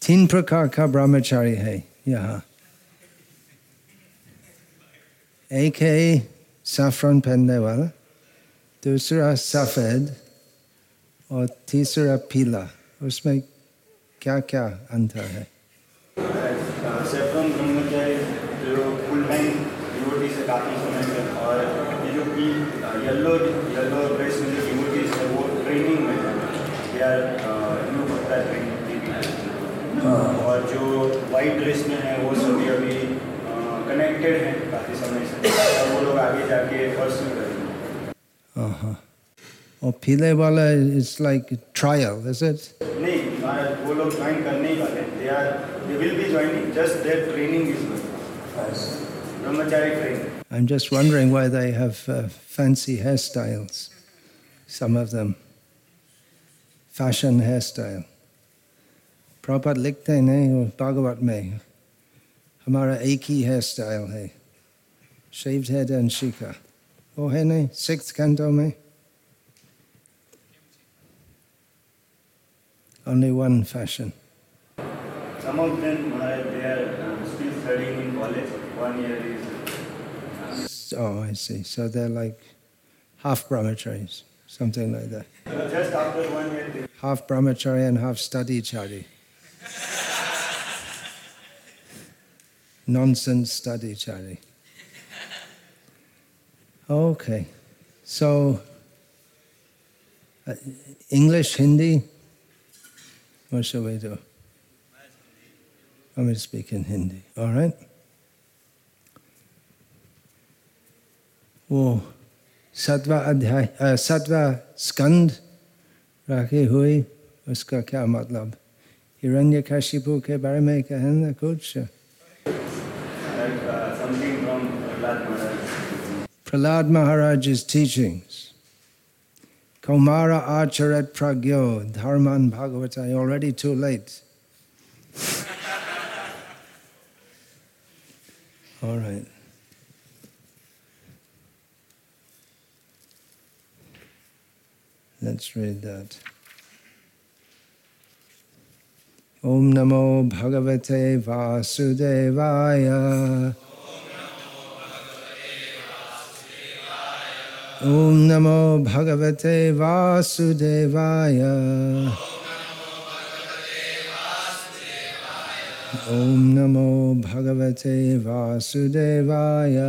तीन प्रकार का ब्रह्मचारी है यहाँ। एक है सैफरन पहनने वाला, दूसरा सफेद और तीसरा पीला। उसमें क्या क्या अंतर है? सैफरन ब्रह्मचारी जो फुल टाइम डिवोटी से काफ़ी समय में, और ये जो येलो ड्रेस में जो डिवोटीज है वो ट्रेनिंग में यार ट्रेनिंग। और जो वाइट ड्रेस में है वो सभी अभी कनेक्टेड हैं काफ़ी समय से, और वो लोग आगे जाके पर्सनल करेंगे। और पीले वाला it's like trial, is it? नहीं, वो लोग ज्वाइन करने ही वाले हैं। They will be joining, just their training is good. Brahmachari training. I'm just wondering why they have fancy hairstyles. Some of them. Fashion hairstyle. Prabhupada लिखते नहीं भागवत में, हमारा एक ही hairstyle है, shaved head and shika. वो है नहीं 6th canto में? Only one fashion. Some of them they are still studying in college. 1 year is. Oh, I see. So they're like half brahmacharis, something like that. Just after 1 year. Half brahmachari and half study chari. Nonsense study chari. Okay. So, English, Hindi. What shall we do? I'm going to speak in Hindi. All right? वो सत्वा स्कंद रखे हुए, उसका क्या मतलब? हिरण्यकशिपु के बारे में कहना कुछ? Something from Prahlad Maharaj's teachings. Kaumara acharet pragyo dharman bhagavata. Already too late. All right. Let's read that. Om Namo Bhagavate Vasudevaya. Om Namo Bhagavate Vasudevaya. Om Namo Bhagavate Vasudevaya.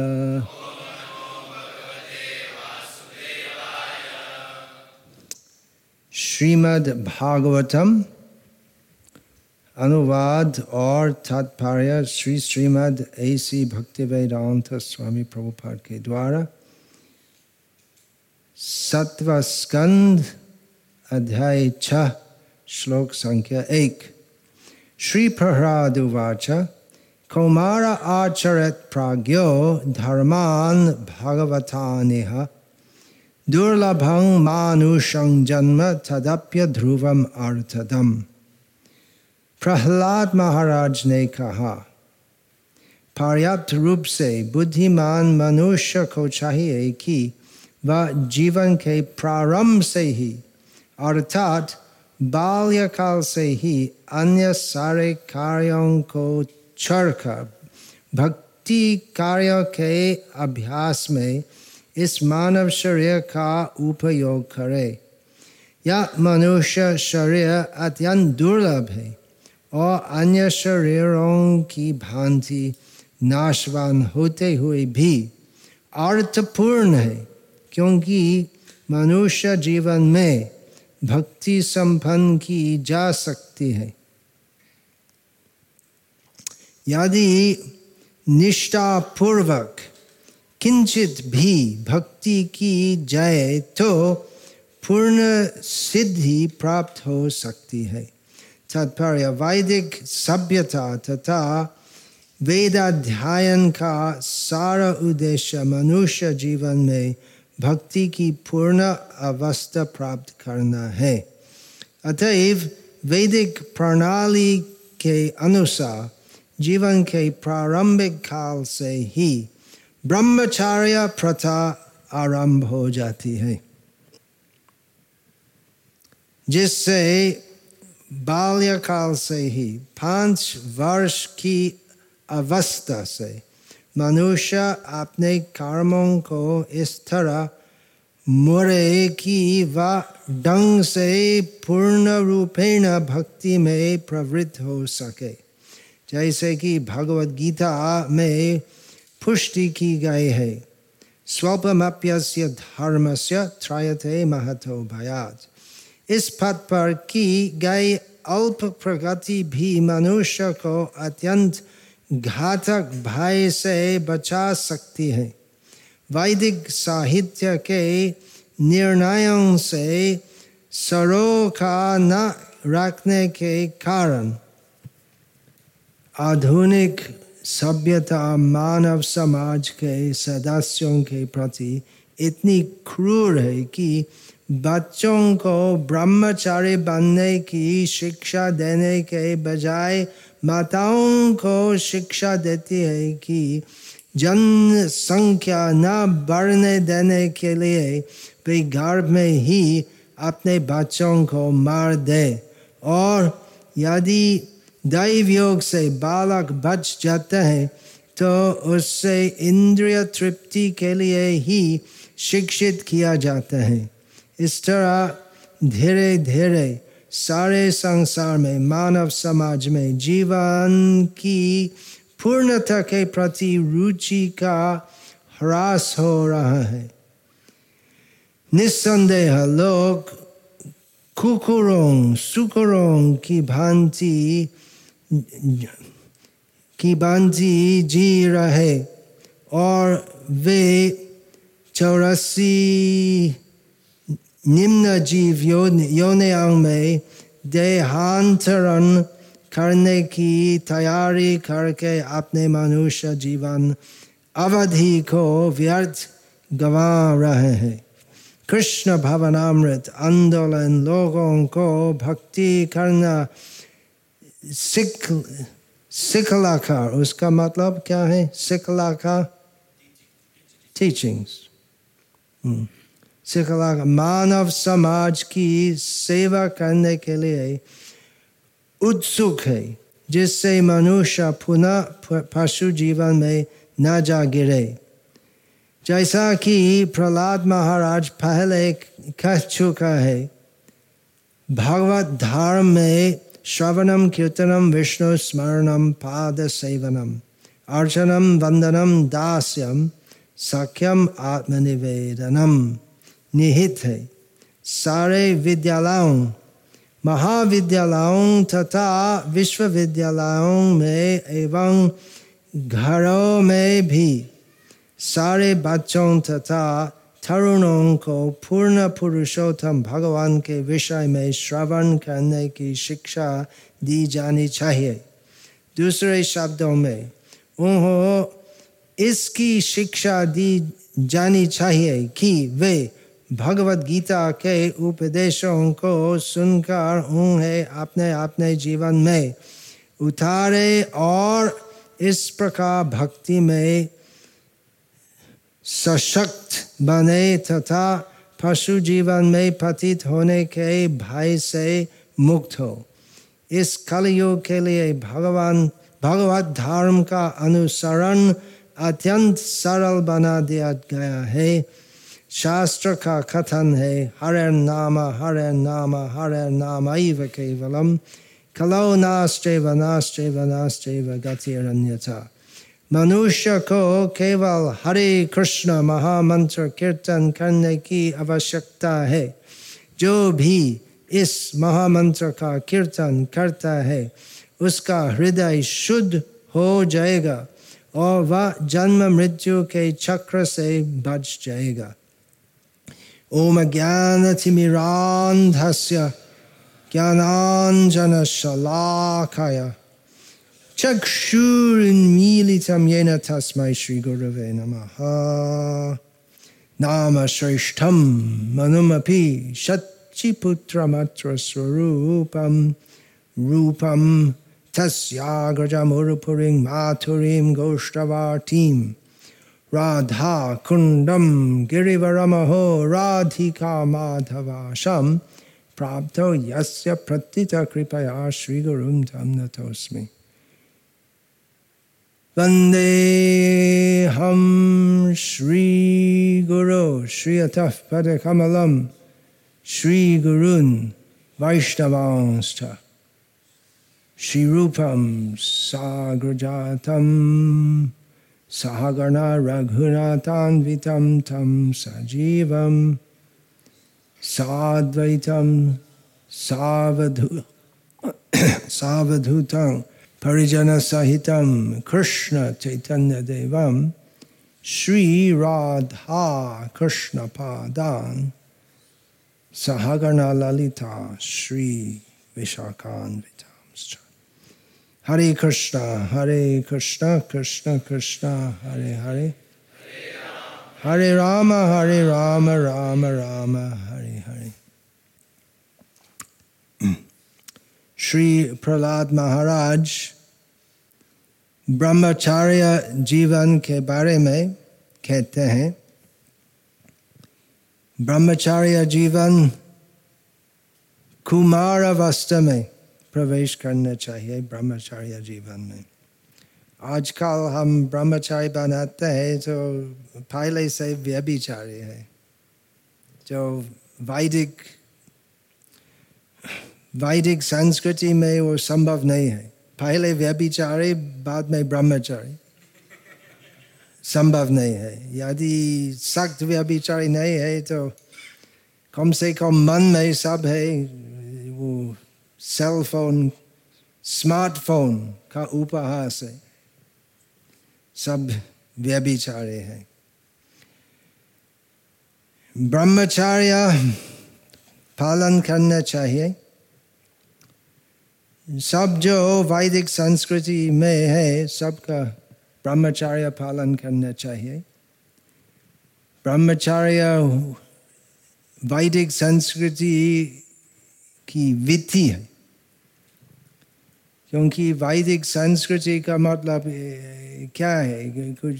Shrimad Bhagavatam अनुवाद और तात्पर्य श्रीमद् A.C. भक्तिवेदांत स्वामी प्रभुपाद के द्वारा सत्व स्कंद अध्याय 6 श्लोक संख्या 1। श्री प्रहलाद उवाच कौमार आचरत प्राज्ञो धर्मान भगवतानिह दुर्लभं मानुषं जन्म तदप्य ध्रुवम अर्थदम। प्रहलाद महाराज ने कहा, पर्याप्त रूप से बुद्धिमान मनुष्य को चाहिए कि वह जीवन के प्रारंभ से ही अर्थात बाल्यकाल से ही अन्य सारे कार्यों को छोड़कर भक्ति कार्यों के अभ्यास में इस मानव शरीर का उपयोग करे। यह मनुष्य शरीर अत्यंत दुर्लभ है और अन्य शरीरों की भांति नाशवान होते हुए भी अर्थपूर्ण है, क्योंकि मनुष्य जीवन में भक्ति संपन्न की जा सकती है। यदि निष्ठापूर्वक किंचित भी भक्ति की जाए तो पूर्ण सिद्धि प्राप्त हो सकती है। तात्पर्य वैदिक सभ्यता तथा वेदाध्ययन का सारा उद्देश्य मनुष्य जीवन में भक्ति की पूर्ण अवस्था प्राप्त करना है। अतएव वैदिक प्रणाली के अनुसार जीवन के प्रारंभिक काल से ही ब्रह्मचर्य प्रथा आरंभ हो जाती है, जिससे बाल्यकाल से ही 5 वर्ष की अवस्था से मनुष्य अपने कर्मों को इस तरह मोरे कि वह ढंग से पूर्ण रूपेण भक्ति में प्रवृत्त हो सके। जैसे कि भगवद गीता में पुष्टि की गई है, स्वल्पमप्यस्य धर्मस्य त्रयते महतो भयात्। इस पथ पर की गई अल्प प्रगति भी मनुष्य को अत्यंत घातक भय से बचा सकती है। वैदिक साहित्य के निर्णयों से सरोखा न रखने के कारण आधुनिक सभ्यता मानव समाज के सदस्यों के प्रति इतनी क्रूर है कि बच्चों को ब्रह्मचारी बनने की शिक्षा देने के बजाय माताओं को शिक्षा देती है कि जनसंख्या न बढ़ने देने के लिए वे गर्भ में ही अपने बच्चों को मार दे, और यदि दैव योग से बालक बच जाते हैं तो उससे इंद्रिय तृप्ति के लिए ही शिक्षित किया जाता है। इस तरह धीरे धीरे सारे संसार में मानव समाज में जीवन की पूर्णता के प्रति रुचि का ह्रास हो रहा है। निस्संदेह लोग कुकुरों सुकुरों की भांति जी रहे और वे 84 निम्न जीव योनियों में देहांतरण करने की तैयारी करके अपने मनुष्य जीवन अवधि को व्यर्थ गंवा रहे हैं। कृष्ण भवनामृत आंदोलन लोगों को भक्ति करना सिखलाकर, उसका मतलब क्या है? सिखलाकर टीचिंग्स, सिखलाकर मानव समाज की सेवा करने के लिए उत्सुक है, जिससे मनुष्य पुनः पशु जीवन में न जा गिरे। जैसा कि प्रहलाद महाराज पहले कह चुका है, भगवत धर्म में श्रवणम कीर्तनम विष्णु स्मरणम पाद सेवनम अर्चनम वंदनम दास्यम सख्यम आत्मनिवेदनम निहित है। सारे विद्यालयों, महाविद्यालयों तथा विश्वविद्यालयों में एवं घरों में भी सारे बच्चों तथा तरुणों को पूर्ण पुरुषोत्तम भगवान के विषय में श्रवण करने की शिक्षा दी जानी चाहिए। दूसरे शब्दों में उन्हें इसकी शिक्षा दी जानी चाहिए कि वे भगवद गीता के उपदेशों को सुनकर उन्हें अपने अपने जीवन में उतारे और इस प्रकार भक्ति में सशक्त बने तथा पशु जीवन में पतित होने के भय से मुक्त हो। इस कलयुग के लिए भगवत धर्म का अनुसरण अत्यंत सरल बना दिया गया है। शास्त्र का कथन है, हरे नाम एव केवलम कलौ नास्त्यैव नास्त्यैव नास्त्यैव गतिरन्यथा। मनुष्य को केवल हरे कृष्ण महामंत्र कीर्तन करने की आवश्यकता है। जो भी इस महामंत्र का कीर्तन करता है उसका हृदय शुद्ध हो जाएगा और वह जन्म मृत्यु के चक्र से बच जाएगा। ओम ज्ञानतिमिरान्धस्य ज्ञानाञ्जन शलाकया चक्षुरुन्मीलितं येन तस्मै श्रीगुरवे नमः। नाम श्रेष्ठं मनुमपि शच्चिपुत्रमत्र स्वरूपं रूपं तस्याग्रजमुरुपुरीं माथुरीं गोष्ठवाटीं राधा कुंडम गिरिवरमहो राधिका माधवाशम प्राप्तो यस्य प्रथिता कृपया श्री गुरुं तं नतोऽस्मि। वन्देऽहं श्री गुरो श्रीयतः पदकमलं श्री गुरून् वैष्णवांश्च श्रीरूपं साग्रजातं सहगणा रघुनाथान्वितं तं सजीवं साद्वैतं सावधूतं परिजनसहितं कृष्ण चैतन्यदेवं श्री राधा कृष्णपादान् सहगणा ललिता श्री विशाखान्वितांश्च। हरे कृष्णा कृष्ण कृष्ण हरे हरे, हरे राम राम राम हरे हरे। श्री प्रहलाद महाराज ब्रह्मचर्य जीवन के बारे में कहते हैं। ब्रह्मचर्य जीवन कुमार अवस्था में प्रवेश करना चाहिए। ब्रह्मचर्य जीवन में आजकल हम ब्रह्मचारी बनाते हैं तो पहले से व्यभिचारी है, जो वैदिक संस्कृति में वो संभव नहीं है। पहले व्यभिचारी बाद में ब्रह्मचारी संभव नहीं है। यदि सख्त व्यभिचारी नहीं है तो कम से कम मन में सब है। वो सेल फोन स्मार्टफोन का उपहार से सब व्यभिचारी है। ब्रह्मचर्य पालन करना चाहिए। सब जो वैदिक संस्कृति में है सबका ब्रह्मचर्य पालन करना चाहिए। ब्रह्मचर्य वैदिक संस्कृति की विधि है, क्योंकि वैदिक संस्कृति का मतलब क्या है। कुछ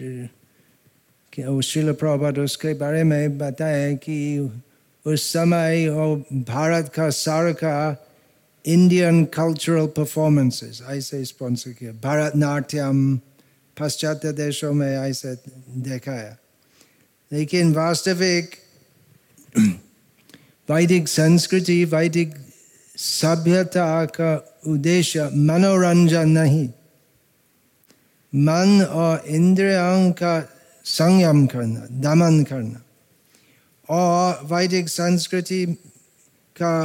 श्रील प्रभुपाद उसके बारे में बताया कि उस समय भारत का सारा का इंडियन कल्चरल परफॉर्मेंसेस ऐसे स्पॉन्सर किया। भरतनाट्यम पाश्चात्य देशों में ऐसे देखा है, लेकिन वास्तविक वैदिक संस्कृति वैदिक सभ्यता का उद्देश्य मनोरंजन नहीं, मन और इंद्रियों का संयम करना, दमन करना। और वैदिक संस्कृति का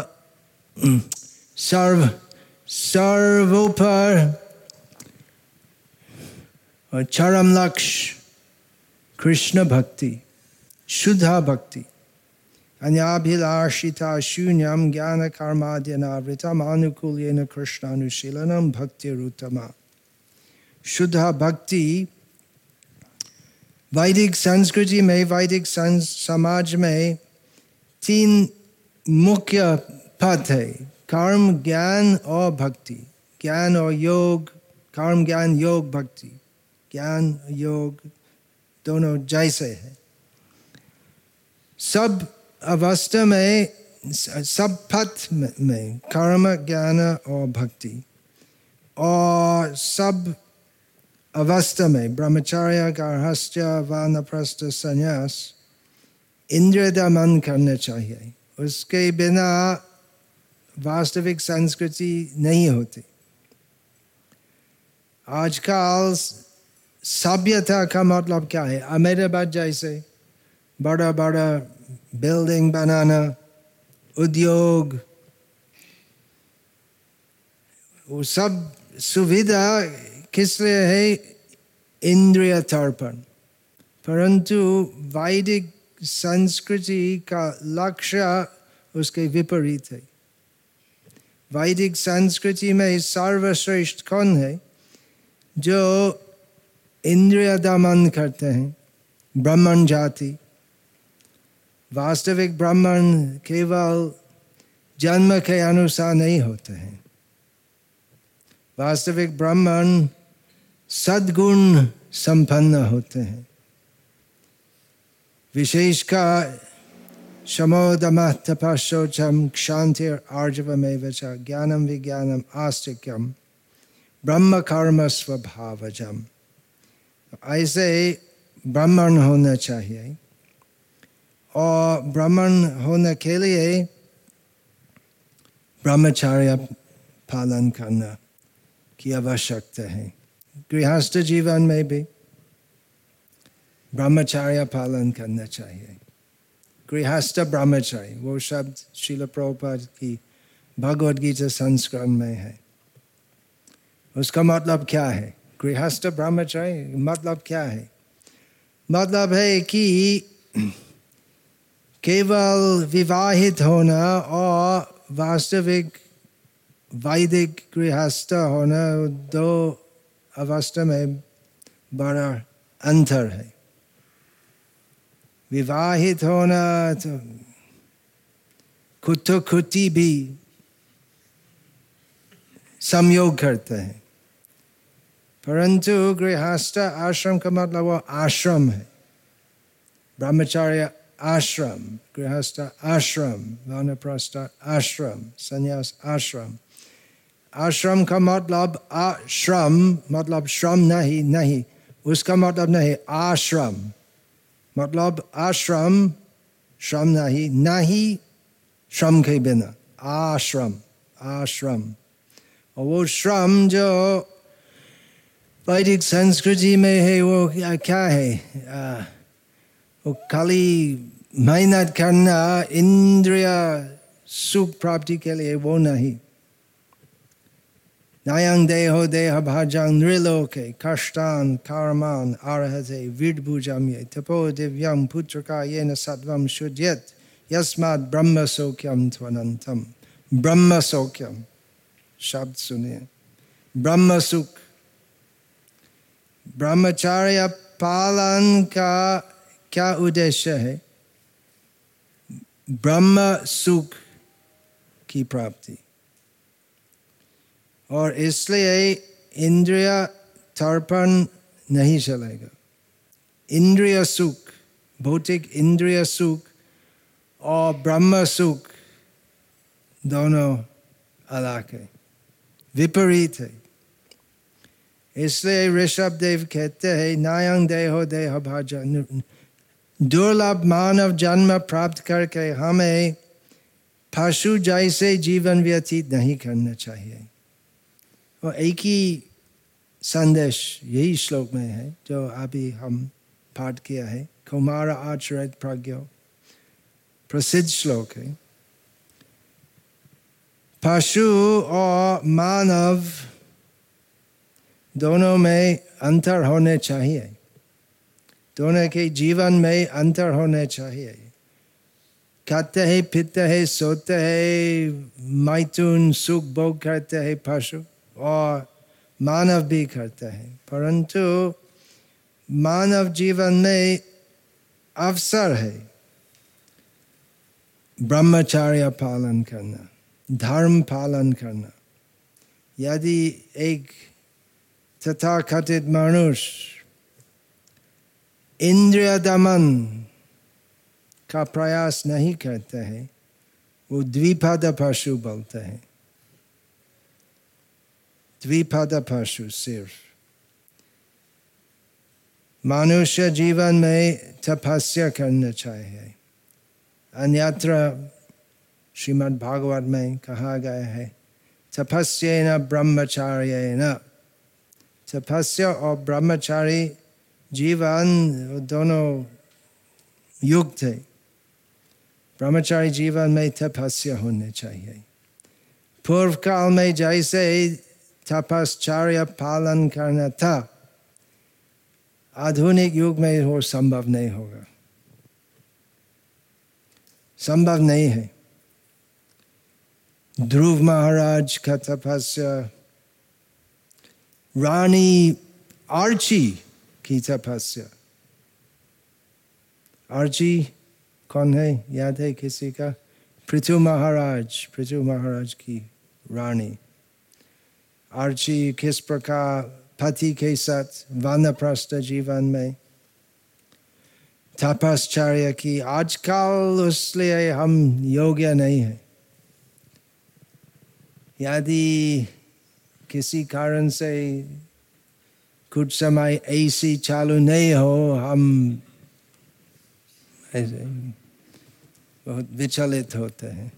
सर्वोपर और चरम लक्ष्य कृष्ण भक्ति, शुद्धा भक्ति, अन्याभिलाषिता शून्यम ज्ञान कर्माद्यनावृतम अनुकूल्येन कृष्णानुशीलनम भक्तिरुत्तमा। शुद्धा भक्ति वैदिक संस्कृति में, वैदिक समाज में तीन मुख्य पद है: कर्म, ज्ञान और भक्ति। ज्ञान और योग, कर्म ज्ञान योग भक्ति, ज्ञान योग दोनों जैसे है। सब अवस्था में, सब पथ में कर्म, ज्ञान और भक्ति, और सब अवस्था में ब्रह्मचर्य, गार्हस्थ्य, वानप्रस्थ, संन्यास इंद्रिय दमन करना चाहिए। उसके बिना वास्तविक संस्कृति नहीं होती। आजकल सभ्यता का मतलब क्या है? अहमदाबाद जैसे बड़ा बड़ा बिल्डिंग बनाना, उद्योग, वो सब सुविधा किस लिए है? इंद्रिय तर्पण। परंतु वैदिक संस्कृति का लक्ष्य उसके विपरीत है। वैदिक संस्कृति में सर्वश्रेष्ठ कौन है? जो इंद्रिय दमन करते हैं, ब्राह्मण जाति। वास्तविक ब्राह्मण केवल जन्म के अनुसार नहीं होते हैं। वास्तविक ब्राह्मण सद्गुण संपन्न होते हैं। विशेषकर शमोदमः तपःशौचम क्षांतिर आर्जवमेव च ज्ञानम विज्ञानम आस्तिक्यम ब्रह्म कर्म स्वभावजम। ऐसे ब्राह्मण होना चाहिए, और ब्राह्मण होने के लिए ब्रह्मचर्य पालन करना की आवश्यकता है। गृहस्थ जीवन में भी ब्रह्मचर्य पालन करना चाहिए। गृहस्थ ब्रह्मचर्य वो शब्द श्रील प्रभुपाद की भगवद गीता संस्करण में है। उसका मतलब क्या है? गृहस्थ ब्रह्मचर्य मतलब क्या है? मतलब है कि केवल विवाहित होना और वास्तविक वैदिक गृहस्थ होना, दो अवस्था में बड़ा अंतर है। विवाहित होना तो खुद तो खुदी भी संयोग करते हैं, परंतु गृहस्थ आश्रम का मतलब वो आश्रम है। ब्रह्मचर्य आश्रम, गृहस्थ आश्रम, वानप्रस्थ आश्रम, संन्यास आश्रम। आश्रम का मतलब आश्रम मतलब श्रम नहीं, उसका मतलब नहीं। आश्रम मतलब आश्रम, श्रम नहीं श्रम के बिना। आश्रम और वो श्रम जो वैदिक संस्कृति में है वो क्या है? वो खाली मेहनत करना इंद्रिय सुख प्राप्ति के लिए, वो नहीं। नयं देहो देह भाजं नृलोके कष्टान कर्मान अर्हते विद्भुजम्ये तपो दिव्यं पुत्रका येन सत्वं शुद्ध्येत यस्मात् ब्रह्म सौख्यं त्वनन्तम। ब्रह्म सौख्यम शब्द सुनिए, ब्रह्म सुख। ब्रह्मचर्य पालन का क्या उद्देश्य है? ब्रह्म सुख की प्राप्ति। और इसलिए इंद्रिय तर्पण नहीं चलेगा। इंद्रिय सुख, भौतिक इंद्रिय सुख और ब्रह्म सुख दोनों अलग है, विपरीत है। इसलिए ऋषभ देव कहते हैं नयं देहो देह भाजन, दुर्लभ मानव जन्म प्राप्त करके हमें पशु जैसे जीवन व्यतीत नहीं करना चाहिए। और एक ही संदेश यही श्लोक में है जो अभी हम पाठ किया है, कुमार आचरित प्रज्ञो, प्रसिद्ध श्लोक है। पशु और मानव दोनों में अंतर होने चाहिए, दोनों के जीवन में अंतर होने चाहिए। खाते हैं, पीते हैं, सोते हैं, मैथुन सुख भोग करते हैं पशु, और मानव भी करते हैं। परंतु मानव जीवन में अवसर है ब्रह्मचर्य पालन करना, धर्म पालन करना। यदि एक तथाकथित मनुष्य इंद्रिय दमन का प्रयास नहीं करते हैं, वो द्विपद पशु बोलते हैं। द्विपद पशु सिर्फ। मनुष्य जीवन में तपस्या करना चाहिए। अन्यत्र श्रीमद् भागवत में कहा गया है तपस्येन ब्रह्मचर्येन। तपस्या और ब्रह्मचारी जीवन दोनों युक्त है। ब्रह्मचारी जीवन में तपस्या होनी चाहिए। पूर्व काल में जैसे तपश्चर्या पालन करना था, आधुनिक युग में वो संभव नहीं होगा, संभव नहीं है। ध्रुव महाराज का तपस्या, रानी आर्ची की तपस्या। आर्ची कौन है, याद है किसी का? पृथु महाराज की रानी। आर्ची किस प्रकार पति के साथ वानप्रस्थ जीवन में तपश्चर्या की। आजकल उसलिए हम योग्य नहीं है। यदि किसी कारण से कुछ समय एसी चालू नहीं हो, हम ऐसे बहुत विचलित होते हैं।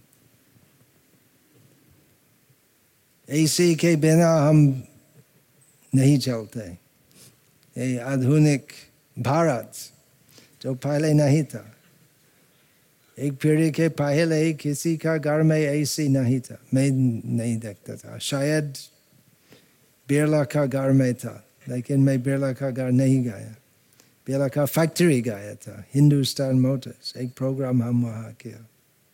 एसी के बिना हम नहीं चलते। ये आधुनिक भारत जो पहले नहीं था, एक पीढ़ी के पहले किसी का घर में एसी नहीं था, मैं नहीं देखता था। शायद बिरला का घर में था, लेकिन मैं बिरला का घर नहीं गया। बिरला का फैक्ट्री गया था, हिंदुस्तान मोटर्स, एक प्रोग्राम हम वहाँ किया।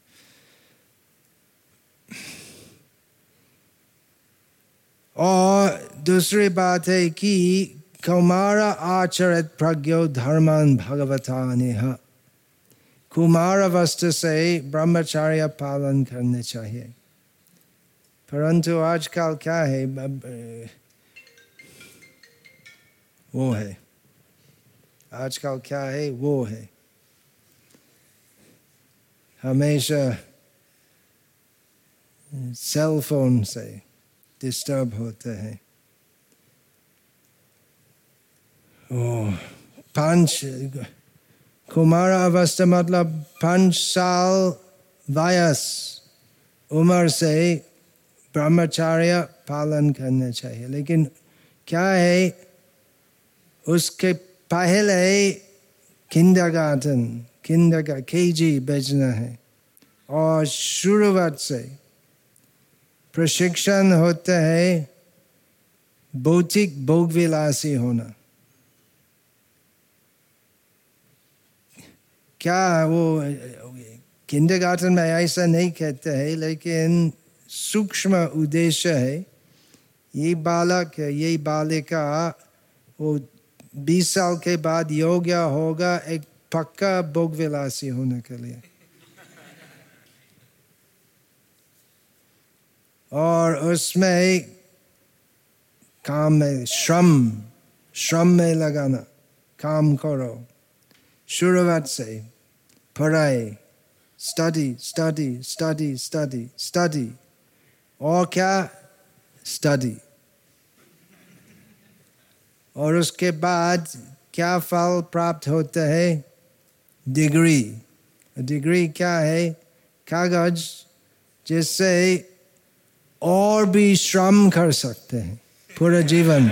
और दूसरी बात है कि कुमार आचरित प्रज्ञो धर्मान भगवता नेह। कुमार अवस्था से ब्रह्मचर्य पालन करने चाहिए। परंतु आजकल क्या है, वो है, आजकल क्या है वो है, हमेशा सेल फोन से डिस्टर्ब होते हैं। कुमार अवस्था मतलब 5 साल वयस उम्र से ब्रह्मचर्य पालन करना चाहिए। लेकिन क्या है, उसके पहले किंडरगार्टन केजी भेजना है और शुरुआत से प्रशिक्षण होता है भौतिक भोगविलासी होना। क्या वो किंडरगार्टन में ऐसा नहीं कहते हैं, लेकिन सूक्ष्म उद्देश्य है। ये बालक है, ये बालिका वो 20 साल के बाद योग्य होगा एक पक्का भोगविलासी होने के लिए। और उसमें काम में श्रम में लगाना, काम करो शुरुआत से। पढ़ाई, स्टडी और क्या, स्टडी। और उसके बाद क्या फल प्राप्त होता है, डिग्री क्या है, कागज जिससे और भी श्रम कर सकते हैं पूरा जीवन।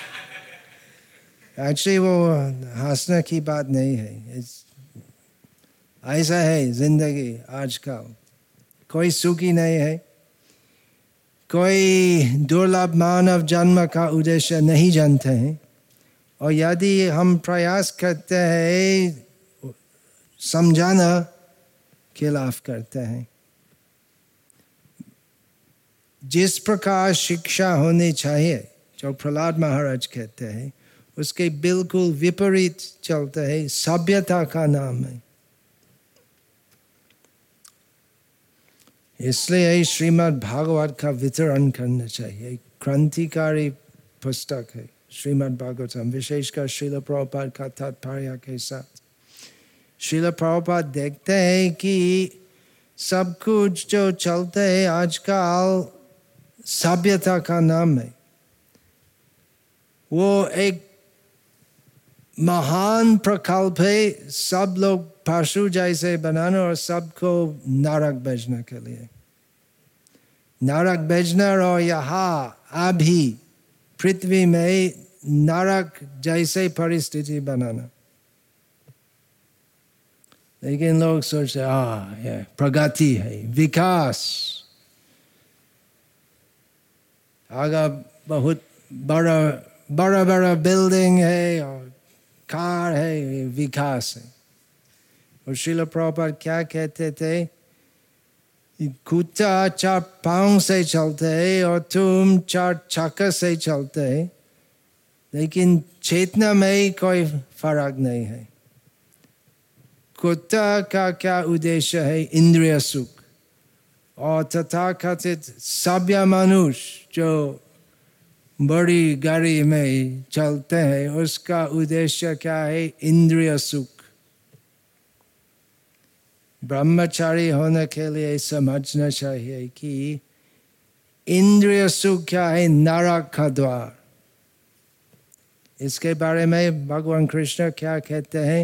एक्चुअली वो हंसने की बात नहीं है, ऐसा है जिंदगी आजकल। कोई सुखी नहीं है, कोई दुर्लभ मानव जन्म का उद्देश्य नहीं जानते हैं। और यदि हम प्रयास करते हैं समझाना, खिलाफ करते हैं। जिस प्रकार शिक्षा होनी चाहिए, जो प्रहलाद महाराज कहते हैं, उसके बिल्कुल विपरीत चलता है। सभ्यता का नाम है। इसलिए श्रीमद् भागवत का वितरण करना चाहिए। क्रांतिकारी पुस्तक है श्रीमद् भागवतम, विशेषकर श्रील प्रभुपाद का तात्पर्य के साथ। श्रील प्रभुपाद देखते हैं कि सब कुछ जो चलते है आजकल सभ्यता का नाम है। वो एक महान प्रकल्प है, सब लोग पशु जैसे बनाना और सबको नरक भेजना के लिए। नरक भेजना और यहाँ अभी पृथ्वी में नरक जैसे परिस्थिति बनाना। लेकिन लोग सोचते ये प्रगति है, विकास। आगे बहुत बड़ा बिल्डिंग है और कार है, विकास है। और श्रील प्रभुपाद क्या कहते थे, कुत्ता 4 पाँव से चलते है और तुम 4 चक्कर से चलते है, लेकिन चेतना में कोई फर्क नहीं है। कुत्ता का क्या उद्देश्य है, इंद्रिय सुख। और तथाकथित सभ्य मनुष्य जो बड़ी गाड़ी में चलते हैं, उसका उद्देश्य क्या है, इंद्रिय सुख। ब्रह्मचारी होने के लिए समझना चाहिए कि इंद्रिय सुख क्या है? नरक का द्वार। इसके बारे में भगवान कृष्ण क्या कहते हैं?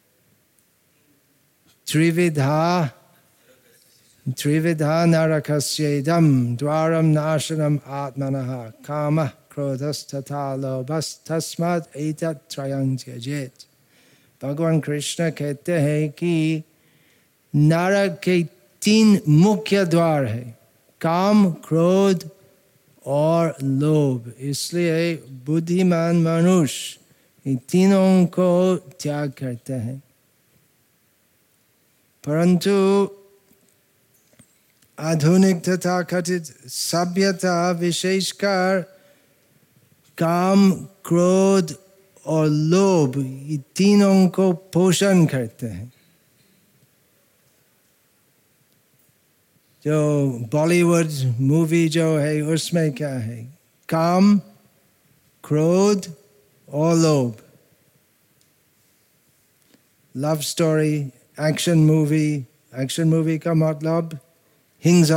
त्रिविधा नरकस्येदं द्वारम नाशनम आत्मनः कामः क्रोधस्तथा लोभस्तस्मात् एतत् त्रयं त्यजेत्। भगवान कृष्ण कहते हैं कि नरक के 3 मुख्य द्वार है, काम, क्रोध और लोभ। इसलिए बुद्धिमान मनुष्य इन तीनों को त्याग करते हैं। परंतु आधुनिक तथा कथित सभ्यता विशेषकर काम, क्रोध और लोभ ये तीनों को पोषण करते हैं। जो बॉलीवुड मूवी जो है उसमें क्या है? काम, क्रोध और लोभ। लव स्टोरी, एक्शन मूवी का मतलब हिंसा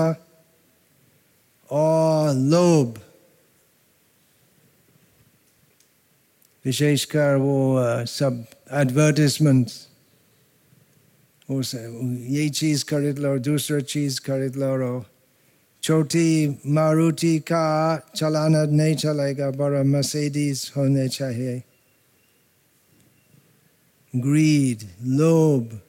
और लोभ। विशेषकर वो सब एडवर्टाइजमेंट्स, ये चीज खरीद लो, दूसरा चीज खरीद लो, छोटी मारुति का चलाना नहीं चलेगा, बड़ा मर्सिडीज होने चाहिए। ग्रीड, लोभ।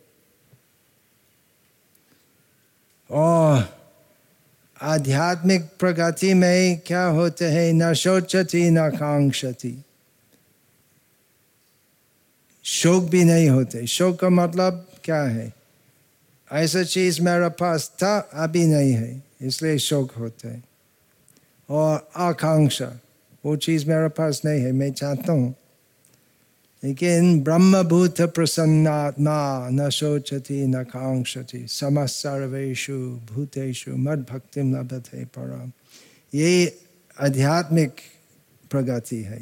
और आध्यात्मिक प्रगति में क्या होते हैं? न शोचति न कांक्षति। शोक भी नहीं होते। शोक का मतलब क्या है? ऐसा चीज मेरे पास था, अभी नहीं है, इसलिए शोक होता है। और आकांक्षा, वो चीज मेरे पास नहीं है, मैं चाहता हूँ, लेकिन ब्रह्मभूत प्रसन्नात्मा न शोचति न कांक्षति समः सर्वेषु भूतेषु मद भक्तिम लभते परम। ये आध्यात्मिक प्रगति है।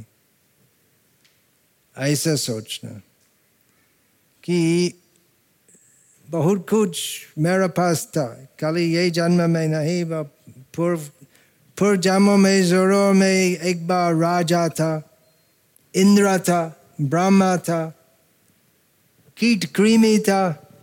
ऐसा सोचना कि बहुत कुछ मेरे पास था, खाली ये जन्म में नहीं, पूर्व जन्म में जरूर में एक बार राजा था, इंद्र था, ब्रह्मा था, कीट कृमि था।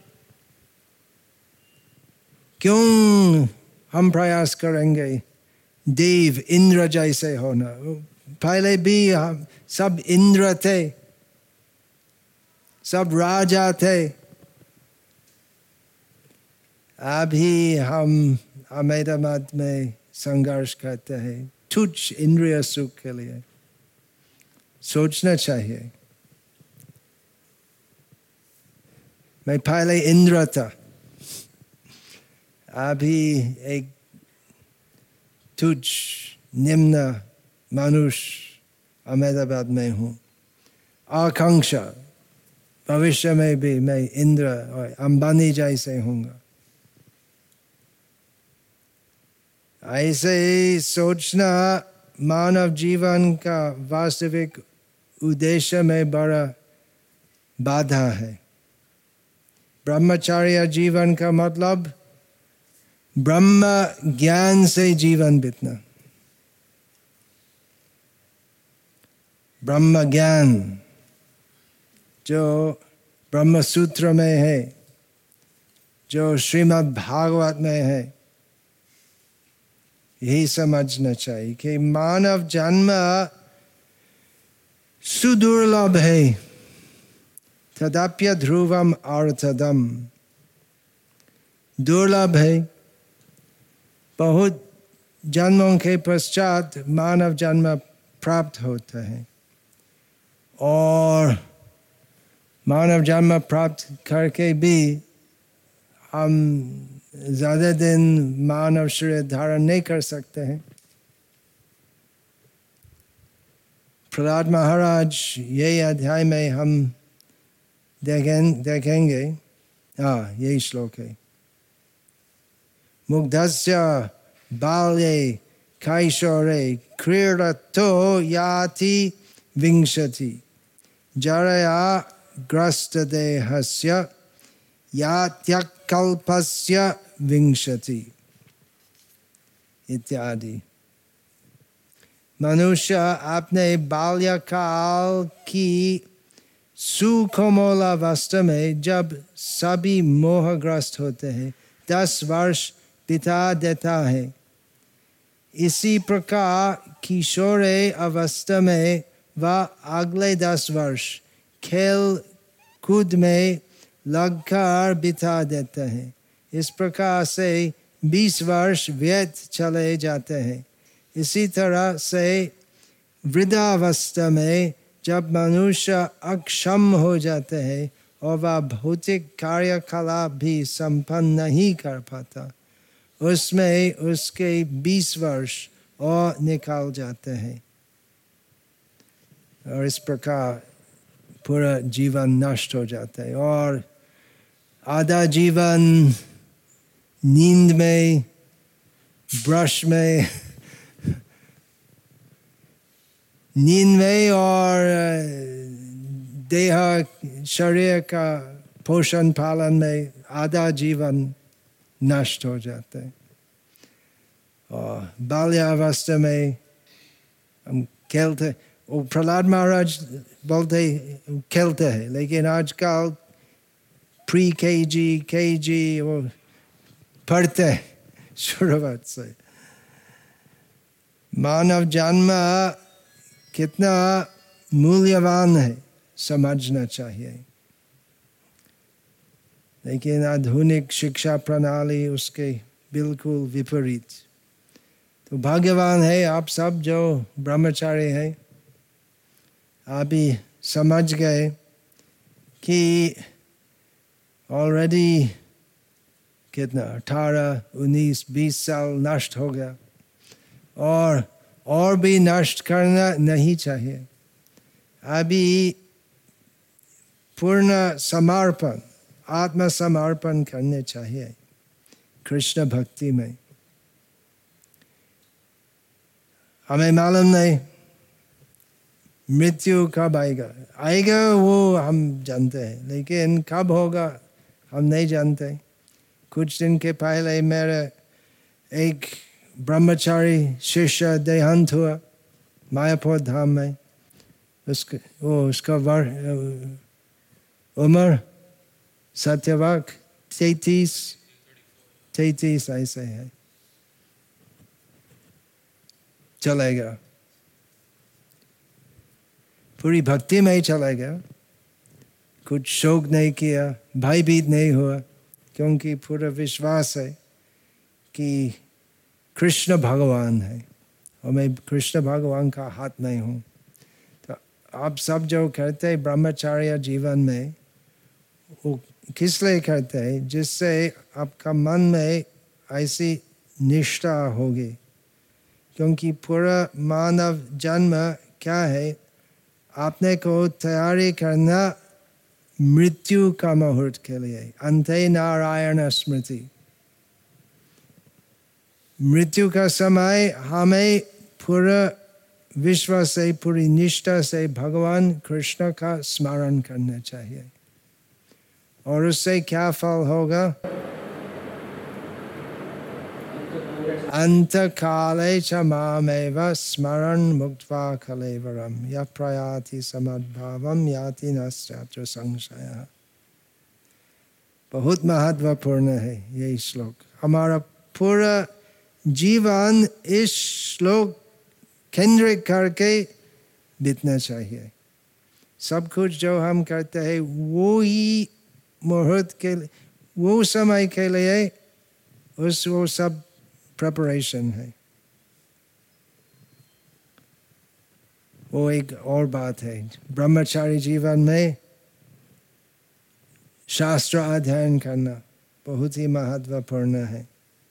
क्यों हम प्रयास करेंगे देव इंद्र जैसे होना? पहले भी हम सब इंद्र थे, सब राजा थे। अभी हम अहमदाबाद में संघर्ष करते हैं तुच्छ इंद्रिय सुख के लिए। सोचना चाहिए, मैं पहले इंद्र था, अभी एक तुच्छ निम्न मनुष्य अहमदाबाद में हूँ। आकांक्षा, भविष्य में भी मैं इंद्र और अंबानी जैसे होऊंगा। ऐसे ही सोचना मानव जीवन का वास्तविक उद्देश्य में बड़ा बाधा है। ब्रह्मचर्य जीवन का मतलब ब्रह्म ज्ञान से जीवन बीतना। ब्रह्म ज्ञान जो ब्रह्म सूत्र में है, जो श्रीमद् भागवत में है, यही समझना चाहिए कि मानव जन्म सुदुर्लभ है। तदाप्य ध्रुवम अर्थदम, दुर्लभ है। बहुत जन्मों के पश्चात मानव जन्म प्राप्त होता है, और मानव जन्म प्राप्त करके भी हम ज्यादा दिन मानव शरीर धारण नहीं कर सकते हैं। प्रहलाद महाराज यही अध्याय में हम देखेंगे। यही श्लोक है। मुग्धस्य बाल्ये कैशोरे क्रीडतो याति विंशति जरया ग्रस्त देहस्य यात्यक कल्पस्य विंशति इत्यादि। मनुष्य अपने बाल्यकाल की सुकोमलावस्था में जब सभी मोहग्रस्त होते हैं 10 वर्ष बिता देता है। इसी प्रकार किशोरी अवस्था में वह अगले 10 वर्ष खेल कूद में लगकर बिता देते हैं। इस प्रकार से 20 वर्ष व्यर्थ चले जाते हैं। इसी तरह से वृद्धावस्था में जब मनुष्य अक्षम हो जाते हैं और वह भौतिक कार्यकलाप भी संपन्न नहीं कर पाता, उसमें उसके 20 वर्ष और निकाल जाते हैं और इस प्रकार पूरा जीवन नष्ट हो जाता है। और आधा जीवन नींद में, ब्रश में, नींद में और देह शरीर का पोषण पालन में आधा जीवन नष्ट हो जाता है। और बाल्यावस्था में हम खेलते, वो प्रहलाद महाराज बोलते खेलते हैं, लेकिन आजकल प्री केजी वो पढ़ते हैं शुरुआत से। मानव जन्म कितना मूल्यवान है समझना चाहिए, लेकिन आधुनिक शिक्षा प्रणाली उसके बिल्कुल विपरीत। तो भाग्यवान है आप सब जो ब्रह्मचारी हैं, अभी समझ गए कि ऑलरेडी कितना 18, 19, 20 साल नष्ट हो गया और भी नष्ट करना नहीं चाहिए। अभी पूर्ण समर्पण, आत्मसमर्पण करने चाहिए कृष्ण भक्ति में। हमें मालूम नहीं मृत्यु कब आएगा वो हम जानते हैं, लेकिन कब होगा हम नहीं जानते। कुछ दिन के पहले मेरे एक ब्रह्मचारी शिष्य देहांत हुआ मायापुर धाम में। उसका उम्र सत्यवाक 33 ऐसे है। चलेगा, पूरी भक्ति में ही चलेगा, कुछ शोक नहीं किया, भयभीत नहीं हुआ, क्योंकि पूरा विश्वास है कि कृष्ण भगवान है और मैं कृष्ण भगवान का हाथ में हूँ। तो आप सब जो करते हैं ब्रह्मचार्य जीवन में, वो किस लिए करते हैं? जिससे आपका मन में ऐसी निष्ठा होगी, क्योंकि पूरा मानव जन्म क्या है? आपने को तैयारी करना मृत्यु का मुहूर्त के लिए। अंते नारायण स्मृति, मृत्यु का समय हमें पूरा विश्व से, पूरी निष्ठा से भगवान कृष्ण का स्मरण करना चाहिए। और उससे क्या फल होगा? अंत काले च मामेव स्मरण मुक्त्वा कलेवरम यः प्रयाति समद्भावम याति नश्चात्र संशयः। बहुत महत्वपूर्ण है ये श्लोक। हमारा पूरा जीवन इस श्लोक केंद्रित करके बीतना चाहिए। सब कुछ जो हम करते हैं वो ही मुहूर्त के, वो समय के लिए, वो सब प्रिपरेशन है। वो एक और बात है, ब्रह्मचारी जीवन में शास्त्र अध्ययन करना बहुत ही महत्वपूर्ण है।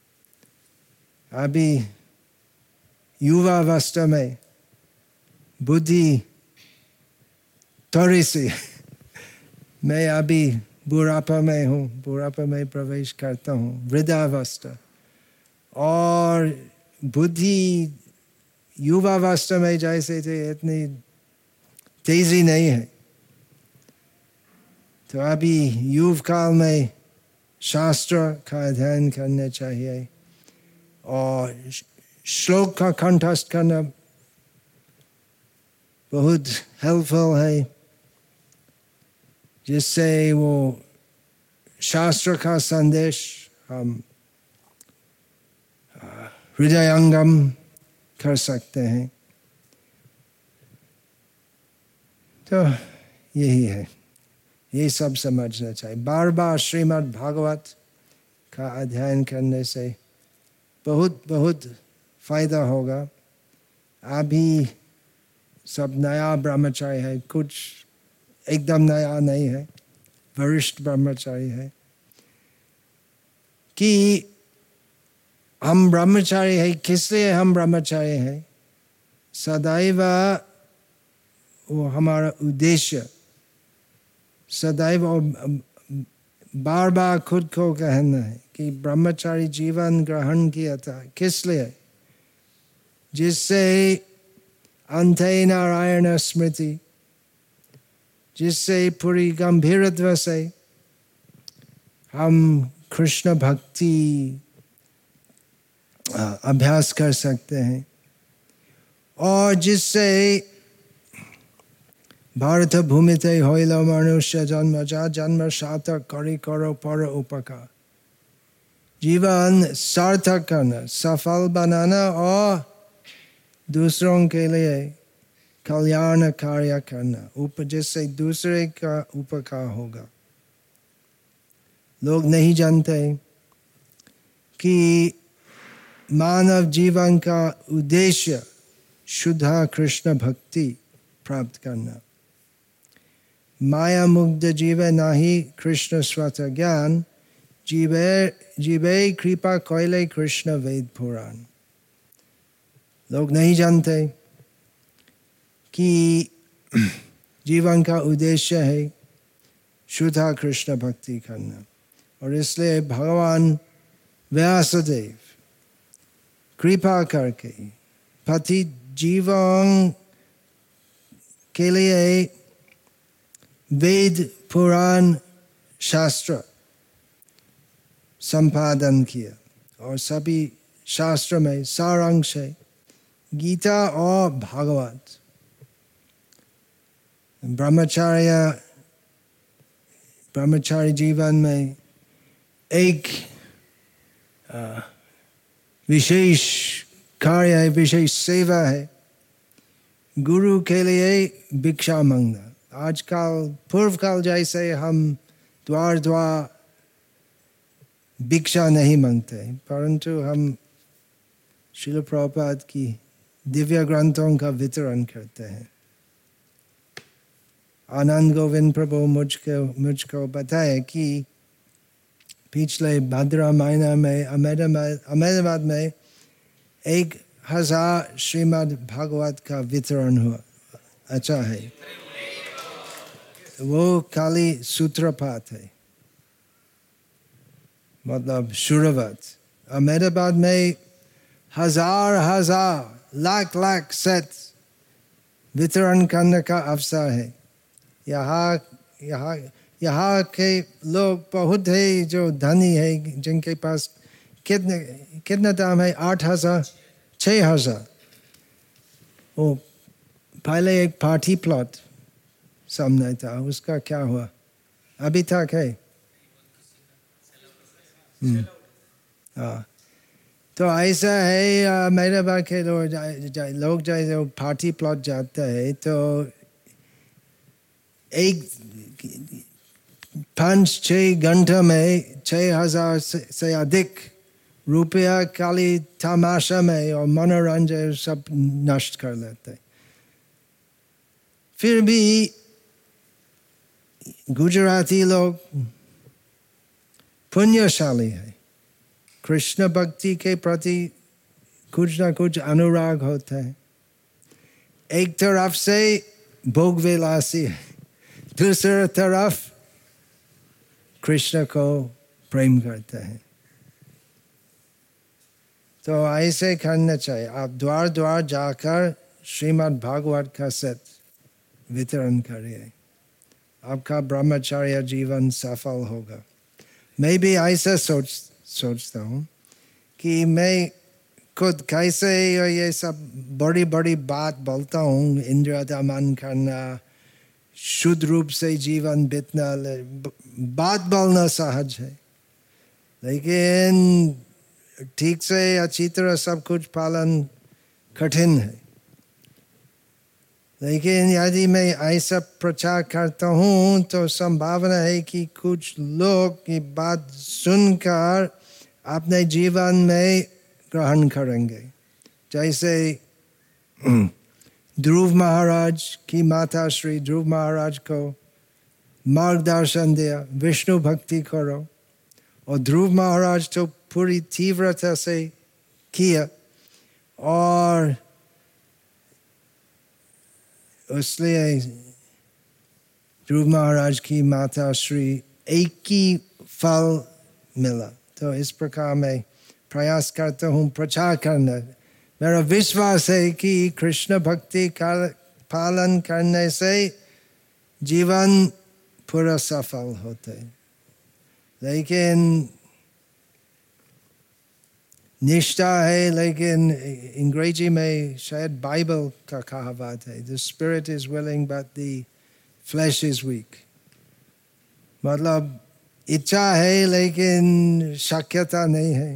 अभी युवावस्था में बुद्धि थोड़ी सी, मैं अभी बुढ़ापा में हूँ, बुढ़ापा में प्रवेश करता हूँ, वृद्धावस्था, और बुद्धि युवावस्था में जैसे थे इतनी तेजी नहीं है। तो अभी युव काल में शास्त्र का अध्ययन करना चाहिए और श्लोक का कंठस्थ करना बहुत हेल्पफुल है, जिससे वो शास्त्र का संदेश हम हृदयंगम कर सकते हैं। तो यही है, ये सब समझना चाहिए। बार बार श्रीमद् भागवत का अध्ययन करने से बहुत बहुत फायदा होगा। अभी सब नया ब्रह्मचारी है, कुछ एकदम नया नहीं है, वरिष्ठ ब्रह्मचारी है, कि हम ब्रह्मचारी है। किस लिए हम ब्रह्मचारी है? सदैव वो हमारा उद्देश्य, सदैव और बार बार खुद को कहना है कि ब्रह्मचारी जीवन ग्रहण किया था। किस लिए? जिससे अंते नारायण स्मृति, जिससे पूरी गंभीरत्व से हम कृष्ण भक्ति अभ्यास कर सकते हैं, और जिससे भारत भूमिते होइल मनुष्य जन्म जा जन्म सार्थक करी करो पर उपकार। जीवन सार्थक करना, सफल बनाना और दूसरों के लिए कल्याण कार्य करना, जिससे दूसरे का उपकार होगा। लोग नहीं जानते कि मानव जीवन का उद्देश्य शुद्ध कृष्ण भक्ति प्राप्त करना। माया मुग्ध जीवे नाही कृष्ण स्वत ज्ञान, जीवे कृपा कोयले कृष्ण वेद पुराण। लोग नहीं जानते कि जीवन का उद्देश्य है शुद्ध कृष्ण भक्ति करना, और इसलिए भगवान व्यासदेव कृपा करके पति जीवन के लिए वेद पुराण शास्त्र संपादन किया, और सभी शास्त्र में सारांश है गीता और भागवत। ब्रह्मचारी जीवन में एक विशेष कार्य है, विशेष सेवा है, गुरु के लिए भिक्षा मांगना। आजकल पूर्व काल जैसे हम द्वार द्वार भिक्षा नहीं मांगते, परंतु हम श्रील प्रभुपाद की दिव्य ग्रंथों का वितरण करते हैं। आनंद गोविंद प्रभु मुझको बताए कि पिछले भाद्र महीना में अहमदाबाद में 1000 श्रीमद् भागवत का वितरण हुआ। अच्छा है, वो खाली सूत्रपाठ है, मतलब शुरुआत। अहमदाबाद में हजार लाख सेट वितरण करने का अवसर है। यहाँ के लोग बहुत है जो धनी है, जिनके पास कितना दाम है, 8000 6000। वो पहले एक पार्टी प्लॉट सामने था, उसका क्या हुआ? अभी तक है। हाँ, तो ऐसा है मेरे बात के लोग जैसे पार्टी प्लॉट जाते हैं, तो 5-6 घंटे में 6000 से अधिक रुपया खाली तमाशा में और मनोरंजन सब नष्ट कर लेते। फिर भी गुजराती लोग पुण्यशाली है, कृष्ण भक्ति के प्रति कुछ ना कुछ अनुराग होता है। एक तरफ से भोग विलासी है, दूसरी तरफ कृष्ण को प्रेम करते हैं। तो ऐसे करना चाहिए। आप द्वार द्वार जाकर श्रीमद् भागवत का सेट वितरण करिए, आपका ब्रह्मचर्य जीवन सफल होगा। मैं भी ऐसा सोचता हूँ कि मैं खुद कैसे ये सब बड़ी बड़ी बात बोलता हूँ, इंद्रिय दमन करना, शुद्ध रूप से जीवन बितना, बात बोलना सहज है, लेकिन ठीक से अच्छी तरह सब कुछ पालन कठिन है। लेकिन यदि मैं ऐसा प्रचार करता हूँ तो संभावना है कि कुछ लोग की बात सुनकर अपने जीवन में ग्रहण करेंगे। जैसे ध्रुव महाराज की माता श्री ध्रुव महाराज को मार्गदर्शन दिया, विष्णु भक्ति करो, और ध्रुव महाराज तो पूरी तीव्रता से किया, और इसलिए ध्रुव महाराज की माता श्री एक ही फल मिला। तो इस प्रकार मैं प्रयास करता हूँ प्रचार करना। मेरा विश्वास है कि कृष्ण भक्ति का पालन करने से जीवन पूरा सफल होता है। लेकिन निष्ठा है, लेकिन अंग्रेजी में शायद बाइबल का कहावत है, the spirit is willing but the flesh is weak। मतलब इच्छा है लेकिन शक्यता नहीं है।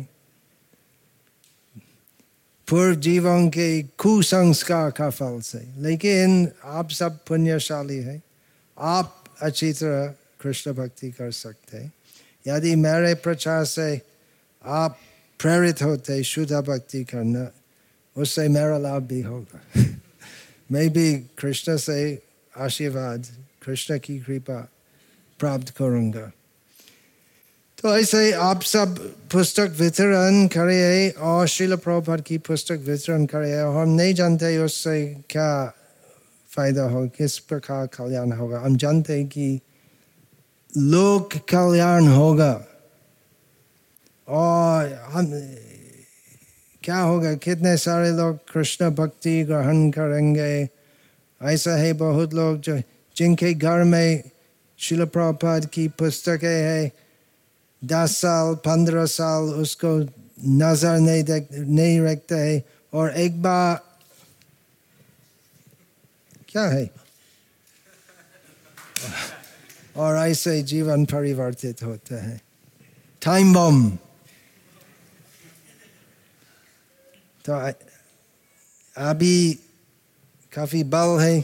पूर्व जीवन के कुसंस्कार का फल से। लेकिन आप सब पुण्यशाली है, आप अच्छी तरह कृष्ण भक्ति कर सकते हैं। यदि मेरे प्रचार से आप प्रेरित होते शुद्ध भक्ति करना, उससे मेरा लाभ भी होगा। मैं भी कृष्ण से आशीर्वाद, कृष्ण की कृपा प्राप्त करूंगा। तो ऐसे आप सब पुस्तक वितरण करिए और श्रील प्रभुपाद की पुस्तक वितरण करिए। हम नहीं जानते उससे क्या फायदा हो, किस प्रकार कल्याण होगा। हम जानते हैं कि लोक कल्याण होगा, और हम क्या होगा, कितने सारे लोग कृष्ण भक्ति ग्रहण करेंगे। ऐसा है बहुत लोग जो जिनके घर में श्रील प्रभुपाद की पुस्तकें है, 10 साल 15 साल उसको नजर नहीं रखते है, और एक बार क्या है, और ऐसे जीवन परिवर्तित होता है। Time bomb. तो अभी काफी बल है,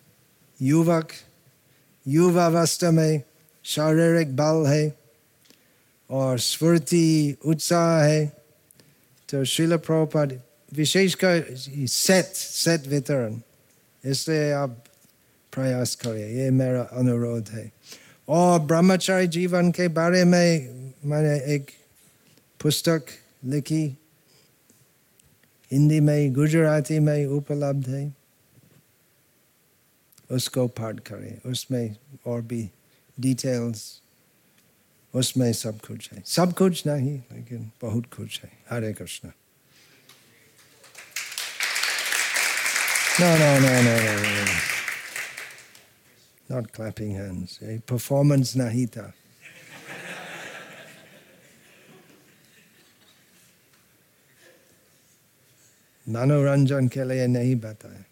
युवावस्था में शारीरिक बल है और स्फूर्ति उत्साह है। तो श्रील प्रभुपाद विशेषकर सेट वितरण, इसलिए आप प्रयास करिए, ये मेरा अनुरोध है। और ब्रह्मचारी जीवन के बारे में मैंने एक पुस्तक लिखी, हिंदी में गुजराती में उपलब्ध है, उसको पाठ करें। उसमें और भी डिटेल्स, उसमें सब कुछ है। सब कुछ नहीं लेकिन बहुत कुछ है। हरे Krishna. No. Not clapping hands. A performance नहीं था। मनोरंजन के लिए नहीं बताया।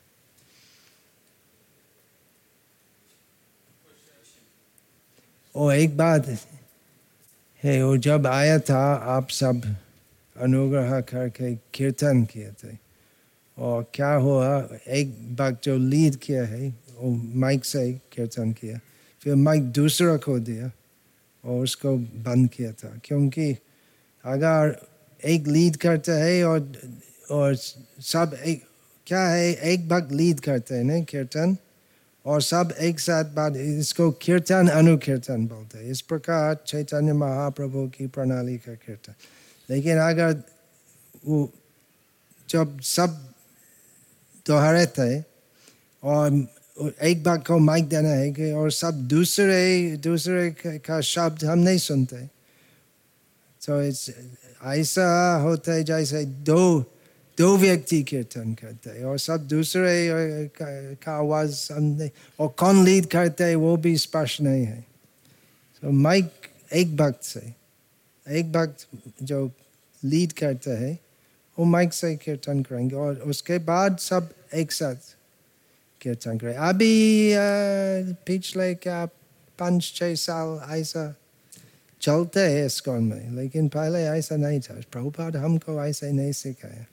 और एक बात है, वो जब आया था आप सब अनुग्रह करके कीर्तन किए थे, और क्या हुआ, एक बार जो लीड किया है वो माइक से कीर्तन किया, फिर माइक दूसरा को दिया और उसको बंद किया था। क्योंकि अगर एक लीड करता है और सब एक क्या है, एक भाग लीड करते हैं ना कीर्तन, और सब एक साथ बात, इसको कीर्तन अनुकीर्तन बोलते हैं। इस प्रकार चैतन्य महाप्रभु की प्रणाली का कीर्तन। लेकिन अगर वो जब सब दोहराते हैं और एक बार को माइक देना है कि, और सब दूसरे का शब्द हम नहीं सुनते, तो ऐसा होता है जैसे दो व्यक्ति कीर्तन करते हैं और सब दूसरे का आवाज हम नहीं, और कौन लीड करते हैं वो भी स्पष्ट नहीं है। तो माइक एक भक्त से, एक भक्त जो लीड करता है वो माइक से कीर्तन करेंगे और उसके बाद सब एक साथ कीर्तन करें। अभी पिछले क्या 5-6 साल ऐसा चलते है इस्कॉन में, लेकिन पहले ऐसा नहीं था। प्रभुपाद हमको ऐसे नहीं सिखाया।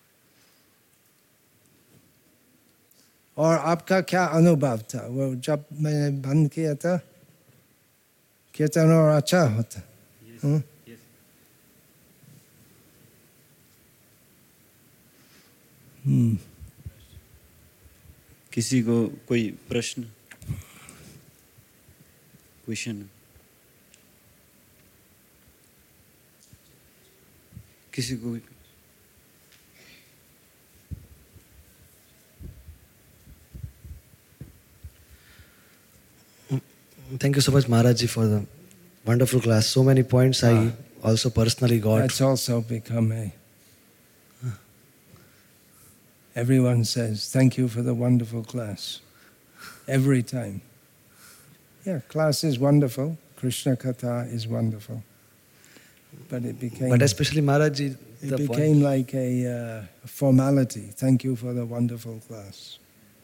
और आपका क्या अनुभव था वो जब मैंने बंद किया था? कीर्तन और अच्छा होता? किसी को कोई प्रश्न, क्वेश्चन? किसी को? Thank you so much, Maharaj ji, for the wonderful class. So many points I also personally got. That's also become a... Everyone says, thank you for the wonderful class. Every time. Yeah, class is wonderful. Krishna Katha is wonderful. But it became... But especially Maharaj ji, it became like a formality. Thank you for the wonderful class.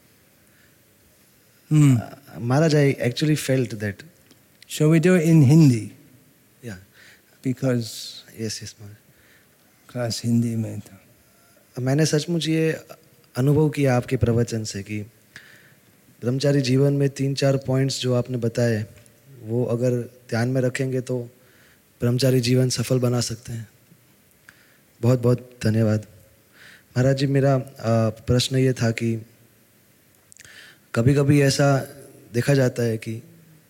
Maharaj, I actually felt that. Shall we do it in Hindi? Yeah. Because... Yes, Maharaj. Class Hindi में था। मैंने सचमुच ये अनुभव किया आपके प्रवचन से कि ब्रह्मचारी जीवन में 3-4 पॉइंट्स जो आपने बताए वो अगर ध्यान में रखेंगे तो ब्रह्मचारी जीवन सफल बना सकते हैं। बहुत बहुत धन्यवाद। महाराज जी, मेरा प्रश्न ये था कि कभी कभी ऐसा देखा जाता है कि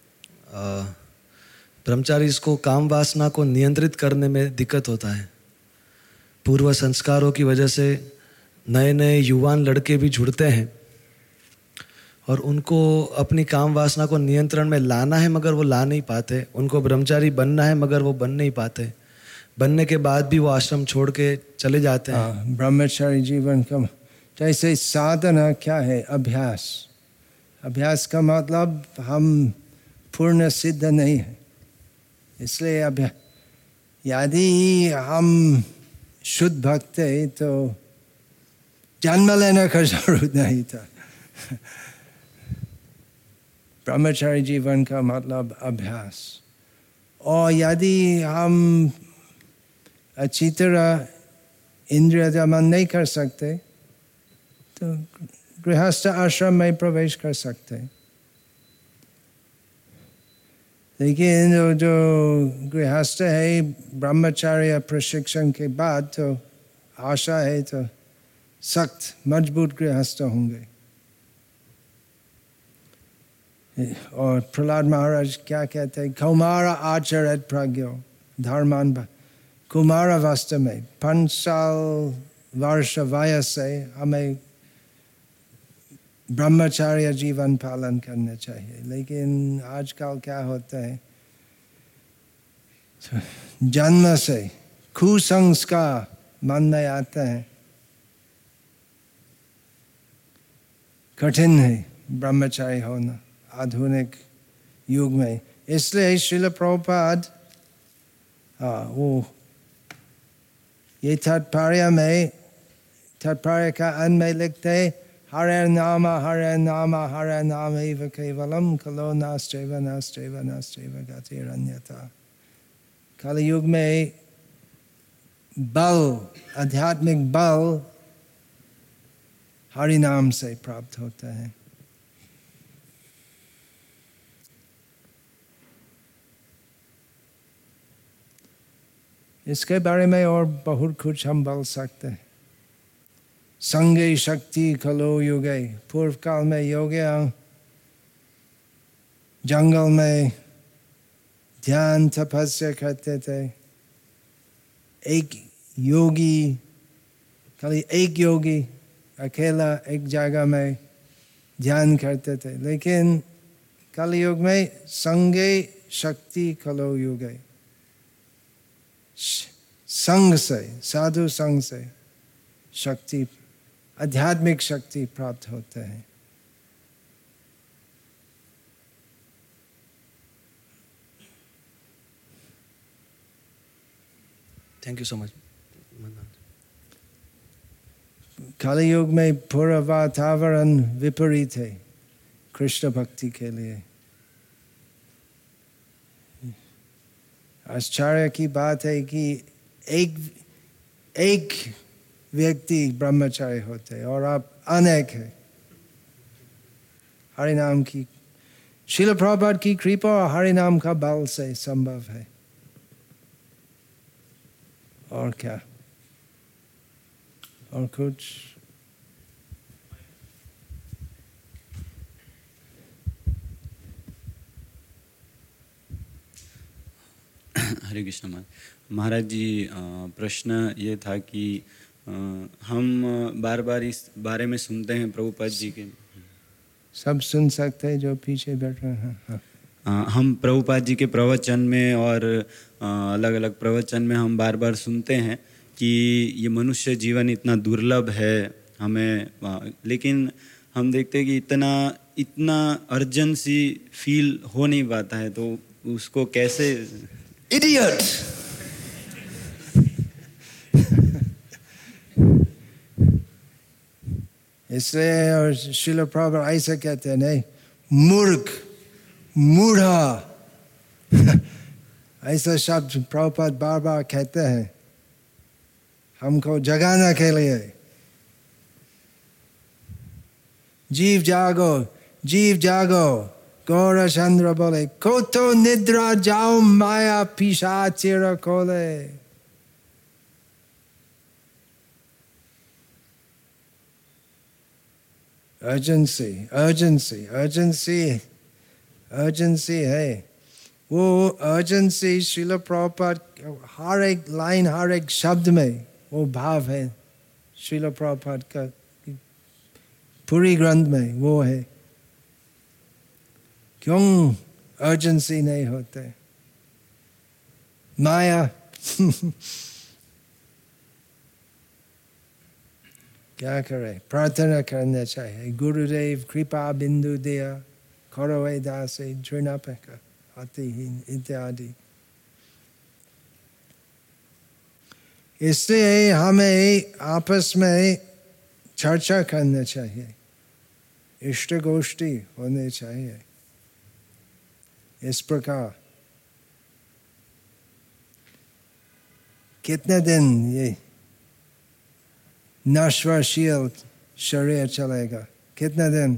ब्रह्मचारी इसको काम वासना को नियंत्रित करने में दिक्कत होता है। पूर्व संस्कारों की वजह से नए नए युवान लड़के भी जुड़ते हैं और उनको अपनी काम वासना को नियंत्रण में लाना है मगर वो ला नहीं पाते। उनको ब्रह्मचारी बनना है मगर वो बन नहीं पाते। बनने के बाद भी वो आश्रम छोड़ के चले जाते हैं। ब्रह्मचारी जीवन का जैसे साधना क्या है? अभ्यास। अभ्यास का मतलब हम पूर्ण सिद्ध नहीं है, इसलिए अभ्यास। यदि हम शुद्ध भक्त है तो जन्म लेने का जरूरत नहीं था। ब्रह्मचारी जीवन का मतलब अभ्यास। और यदि हम अच्छी तरह इंद्रिय दमन नहीं कर सकते तो गृहस्थ आश्रम में प्रवेश कर सकते। लेकिन जो गृहस्थ है ब्रह्मचार्य प्रशिक्षण के बाद तो आशा है तो सख्त मजबूत गृहस्थ होंगे। और प्रहलाद महाराज क्या कहते हैं? कुमार आचरित प्रज्ञो धर्मान। कुमार अवस्था में 5 साल वर्ष वयस से हमें ब्रह्मचार्य जीवन पालन करना चाहिए। लेकिन आजकल क्या होता है, जन्म से कुसंस्कार मन में आता है। कठिन है ब्रह्मचारी होना आधुनिक युग में। इसलिए श्रील प्रभुपाद वो ये तात्पर्य का अंत में लिखते हरे नाम एव केवलम कलो नास्त्यैव गतिरन्यथा। कलि युग में बल, आध्यात्मिक बल हरि नाम से प्राप्त होता है। इसके बारे में और बहुत कुछ हम बोल सकते हैं। संगे शक्ति खलो युगे। पूर्व काल में योगी जंगल में ध्यान तपस्या करते थे। एक योगी, खाली एक योगी अकेला एक जगह में ध्यान करते थे। लेकिन कलयुग में संगे शक्ति खलो युगे। संग से, साधु संग से शक्ति, आध्यात्मिक शक्ति प्राप्त होते हैं। Thank you so much. Kali Yuga में पूरा वातावरण विपरीत है कृष्ण भक्ति के लिए। आश्चर्य की बात है कि एक व्यक्ति ब्रह्मचारी होते हैं और आप अनेक है। हरिनाम की श्रील प्रभुपाद की कृपा और हरिनाम का बल से संभव है। और क्या, और कुछ? हरे कृष्ण महाराज जी, प्रश्न ये था कि हम बार बार इस बारे में सुनते हैं प्रभुपाद जी के। सब सुन सकते हैं जो पीछे बैठ रहे हैं। हाँ। हम प्रभुपाद जी के प्रवचन में और अलग अलग प्रवचन में हम बार बार सुनते हैं कि ये मनुष्य जीवन इतना दुर्लभ है हमें, लेकिन हम देखते हैं कि इतना अर्जेंसी फील हो नहीं पाता है, तो उसको कैसे? इडियट! इसलिए और श्रील प्रभुपाद ऐसा कहते हैं, नहीं, मूर्ख, मूढ़ा ऐसा शब्द प्रभुपाद बार बार कहते हैं हमको जगाने के लिए। जीव जागो, जीव जागो, गौर चंद्र बोले, को तो निद्रा जाओ माया पिशाचिर खोले। अर्जेंसी, अर्जेंसी, अर्जेंसी, अर्जेंसी है। वो अर्जेंसी श्रील प्रभुपाद हर एक लाइन, हर एक शब्द में वो भाव है। श्रील प्रभुपाद का पूरी ग्रंथ में वो है। क्यों अर्जेंसी नहीं होते? माया क्या करे? प्रार्थना करना चाहिए, गुरुदेव कृपा बिंदु दिया, करोवे दासे तृणापक अतिहीन इत्यादि। इसलिए हमें आपस में चर्चा करना चाहिए, इष्ट गोष्ठी होने चाहिए। इस प्रकार कितने दिन ये नश्वरशील शरीर चलेगा? कितने दिन?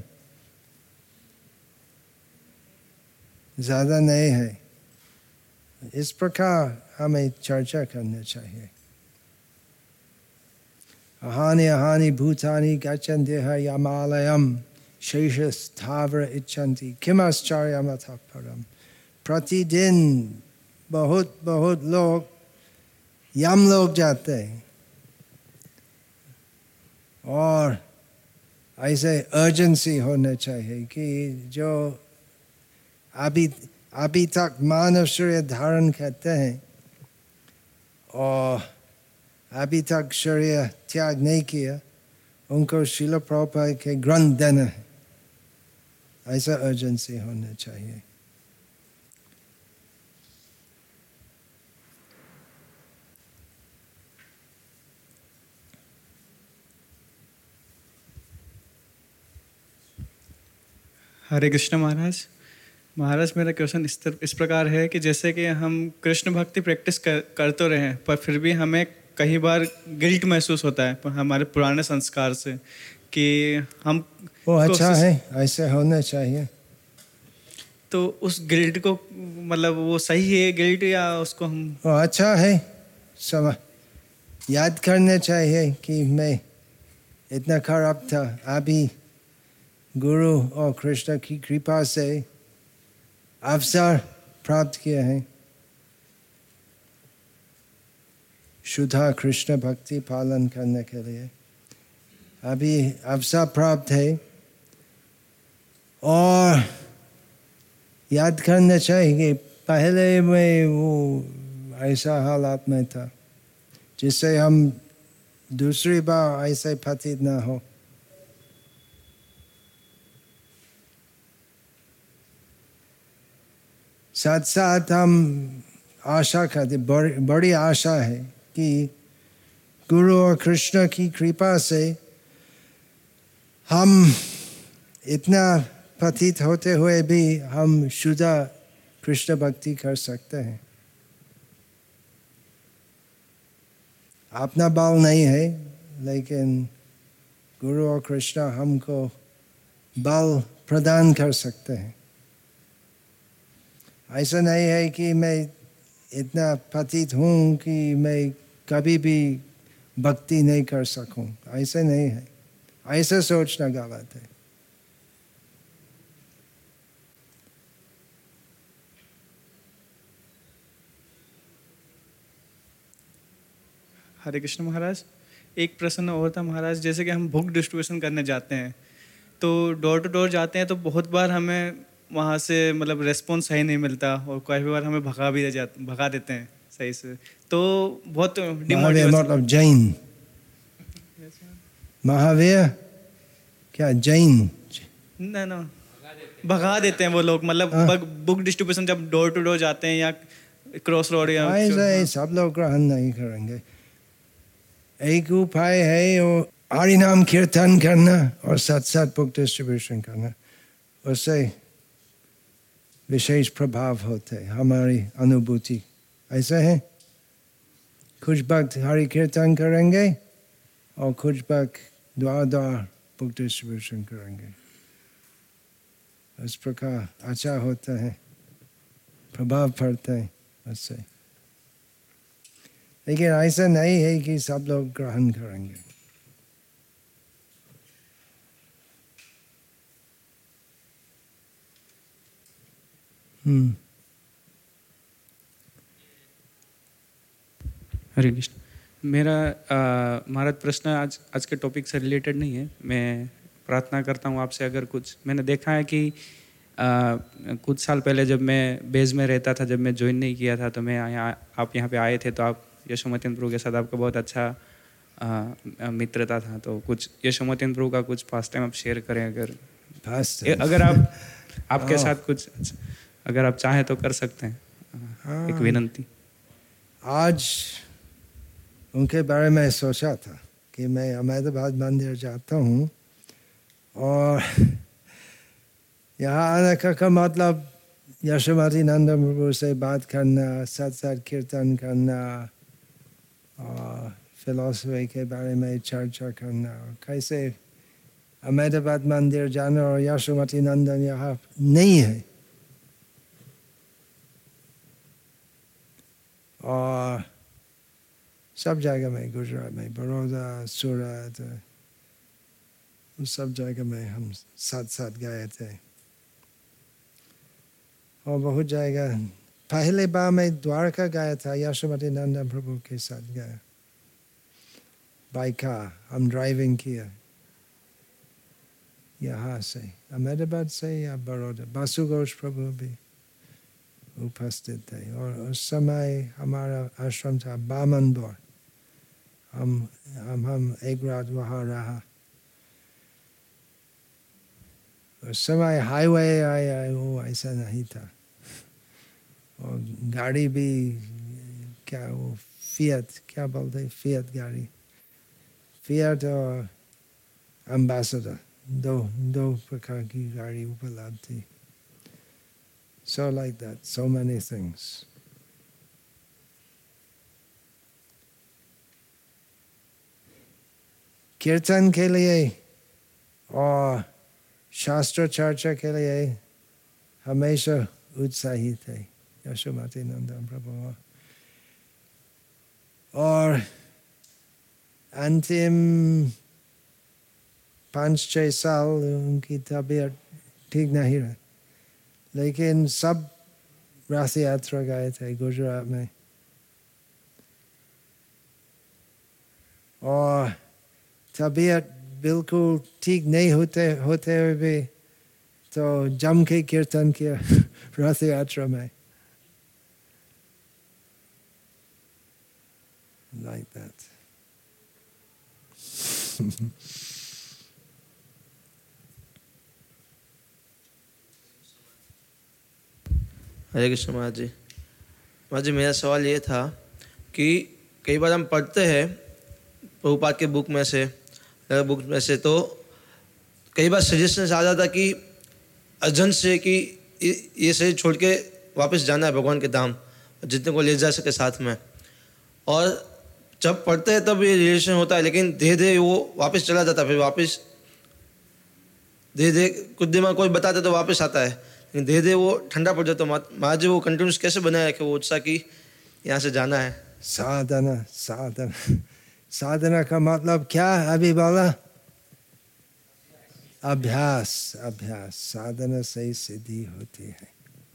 ज्यादा नहीं है। इस प्रकार हमें चर्चा करना चाहिए। अहानि अहानि भूतानि गच्छन्ति यमालयम् शेषस्थावर इच्छन्ति किमाश्चर्यमतः परम्। प्रतिदिन बहुत लोग यम लोग जाते हैं, और ऐसे अर्जेंसी होना चाहिए कि जो अभी तक मानव शरीर धारण करते हैं और अभी तक शरीर त्याग नहीं किया, उनको श्रील प्रभुपाद के ग्रंथ देना है। ऐसा अर्जेंसी होना चाहिए। हरे कृष्ण महाराज, मेरा क्वेश्चन इस प्रकार है कि जैसे कि हम कृष्ण भक्ति प्रैक्टिस कर तो रहे हैं, पर फिर भी हमें कई बार गिल्ट महसूस होता है हमारे पुराने संस्कार से कि हम वो अच्छा है, ऐसे होना चाहिए। तो उस गिल्ट को, मतलब वो सही है गिल्ट, या उसको हम? वो अच्छा है, सब याद करना चाहिए कि मैं इतना खराब था, अभी गुरु और कृष्ण की कृपा से अवसर प्राप्त किए हैं। शुद्ध कृष्ण भक्ति पालन करने के लिए अभी अवसर प्राप्त है, और याद करना चाहिए कि पहले में वो ऐसा हालात में था जिससे हम दूसरी बार ऐसे पतित ना हो। साथ साथ हम आशा करते, बड़ी आशा है कि गुरु और कृष्ण की कृपा से हम इतना पतित होते हुए भी हम शुद्ध कृष्ण भक्ति कर सकते हैं। अपना बल नहीं है, लेकिन गुरु और कृष्ण हमको बल प्रदान कर सकते हैं। ऐसा नहीं है कि मैं इतना पतित हूँ कि मैं कभी भी भक्ति नहीं कर सकूँ, ऐसा नहीं है। ऐसा सोचना गलत है। हरे कृष्ण महाराज, एक प्रश्न और था महाराज। जैसे कि हम बुक डिस्ट्रीब्यूशन करने जाते हैं तो डोर टू डोर जाते हैं, तो बहुत बार हमें वहाँ से मतलब रेस्पॉन्स सही नहीं मिलता और कई बार हमें भगा देते हैं सही से, तो बहुत महावीर डिमोटिवेशन। मतलब जैन? महावीर क्या जैन? ना ना, भगा देते हैं वो लोग। मतलब बुक डिस्ट्रीब्यूशन जब डोर टू डोर जाते हैं या क्रॉस रोड या ऐसे सब लोग ग्रहण नहीं करेंगे। एक उपाय है वो हरि नाम कीर्तन करना और साथ साथ बुक डिस्ट्रीब्यूशन करना, उससे विशेष प्रभाव होते हैं हमारी अनुभूति। ऐसा है, कुछ भक्त हरि कीर्तन करेंगे और कुछ भक्त द्वार द्वार बुक डिस्ट्रीब्यूशन करेंगे। इस प्रकार अच्छा होता है, प्रभाव पड़ता है उससे। लेकिन ऐसा नहीं है कि सब लोग ग्रहण करेंगे। हरे कृष्ण। मेरा महाराज प्रश्न आज के टॉपिक से रिलेटेड नहीं है। मैं प्रार्थना करता हूँ आपसे, अगर कुछ मैंने देखा है कि कुछ साल पहले जब मैं बेज में रहता था, जब मैं ज्वाइन नहीं किया था, तो मैं आप यहाँ पे आए थे, तो आप यशोमतीन प्रभु के साथ आपका बहुत अच्छा मित्रता था। तो कुछ यशोमतीन प्रभु का कुछ फास्ट टाइम आप शेयर करें, अगर आप आपके साथ कुछ अगर आप चाहें तो कर सकते हैं। एक विनंती। आज उनके बारे में सोचा था कि मैं अहमदाबाद मंदिर जाता हूँ और यहाँ आने का मतलब यशोमती नंदन प्रभु से बात करना, साथ साथ कीर्तन करना और फिलॉसफी के बारे में चर्चा करना, और कैसे अहमदाबाद मंदिर जाना और यशोमती नंदन यहाँ नहीं है। और सब जगह में, गुजरात में, बड़ौदा, सूरत, उस सब जगह में हम साथ साथ गए थे। और बहुत जगह, पहले बार मैं द्वारका गया था, यशोमती नंदन प्रभु के साथ गया। बाइक हम ड्राइविंग किया यहाँ से, अहमदाबाद से या बड़ौदा। बासु घोष प्रभु भी उपस्थित थे। और उस समय हमारा आश्रम था बामनपुर। हम एक रात वहाँ रहा। उस समय हाईवे आया वो ऐसा नहीं था, और गाड़ी भी क्या वो फिएट, क्या बोलते, फिएट गाड़ी, फिएट और एम्बेसडर, दो प्रकार की गाड़ी उपलब्ध थी। So like that, so many things. कीर्तन के लिए और शास्त्र चर्चा के लिए हमेशा उत्साही थे यशोमती नंदन प्रभु। और अंतिम 5-6 साल उनकी तबीयत ठीक नहीं रही, लेकिन सब रथ यात्रा गए थे गुजरात में। और तबीयत बिल्कुल ठीक नहीं होते हुए भी तो जम के कीर्तन किया रथ यात्रा में। Like that. हरे कृष्ण महाराज जी। महाराज जी, मेरा सवाल ये था कि कई बार हम पढ़ते हैं प्रभुपाद के बुक में से तो कई बार सजेशन आ जाता कि अर्जेंट से कि ये शरीर छोड़ के वापस जाना है भगवान के धाम, जितने को ले जा सके साथ में। और जब पढ़ते हैं तब ये रिलेशन होता है, लेकिन धीरे धीरे वो वापस चला जाता है, फिर वापस धीरे धीरे कुछ दिन में कोई बताता तो वापस आता है, लेकिन धीरे धीरे वो ठंडा पड़ जाता है। महाराज जी वो कंटिन्यूस कैसे बनाए रखे वो उत्साह की यहाँ से जाना है? साधना साधना साधना का मतलब क्या अभी बोला? अभ्यास अभ्यास। साधना से ही सिद्धि होती है।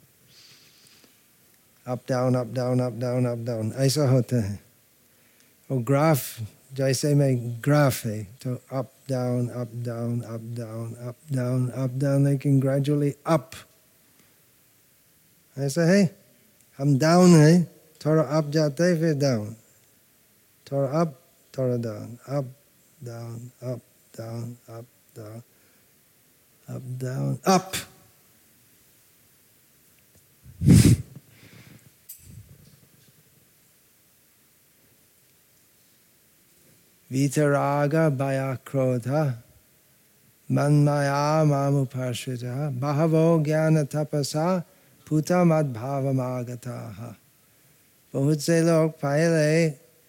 Up down up down up down up down ऐसा होता है। और ग्राफ जैसे में ग्राफ है तो up down up down up down up down up down, लेकिन ग्रेजुअली अप ऐसा है। हम डाउन है, थोड़ा अप जाते हैं फिर डाउन, थोड़ा अप थोड़ा down, up down up down up down up down up. वीतराग भय क्रोध मन्मया मामुपाश्रितः बहवो ज्ञान तपसा पूता मद्भावमागताः। बहुत से लोग पहले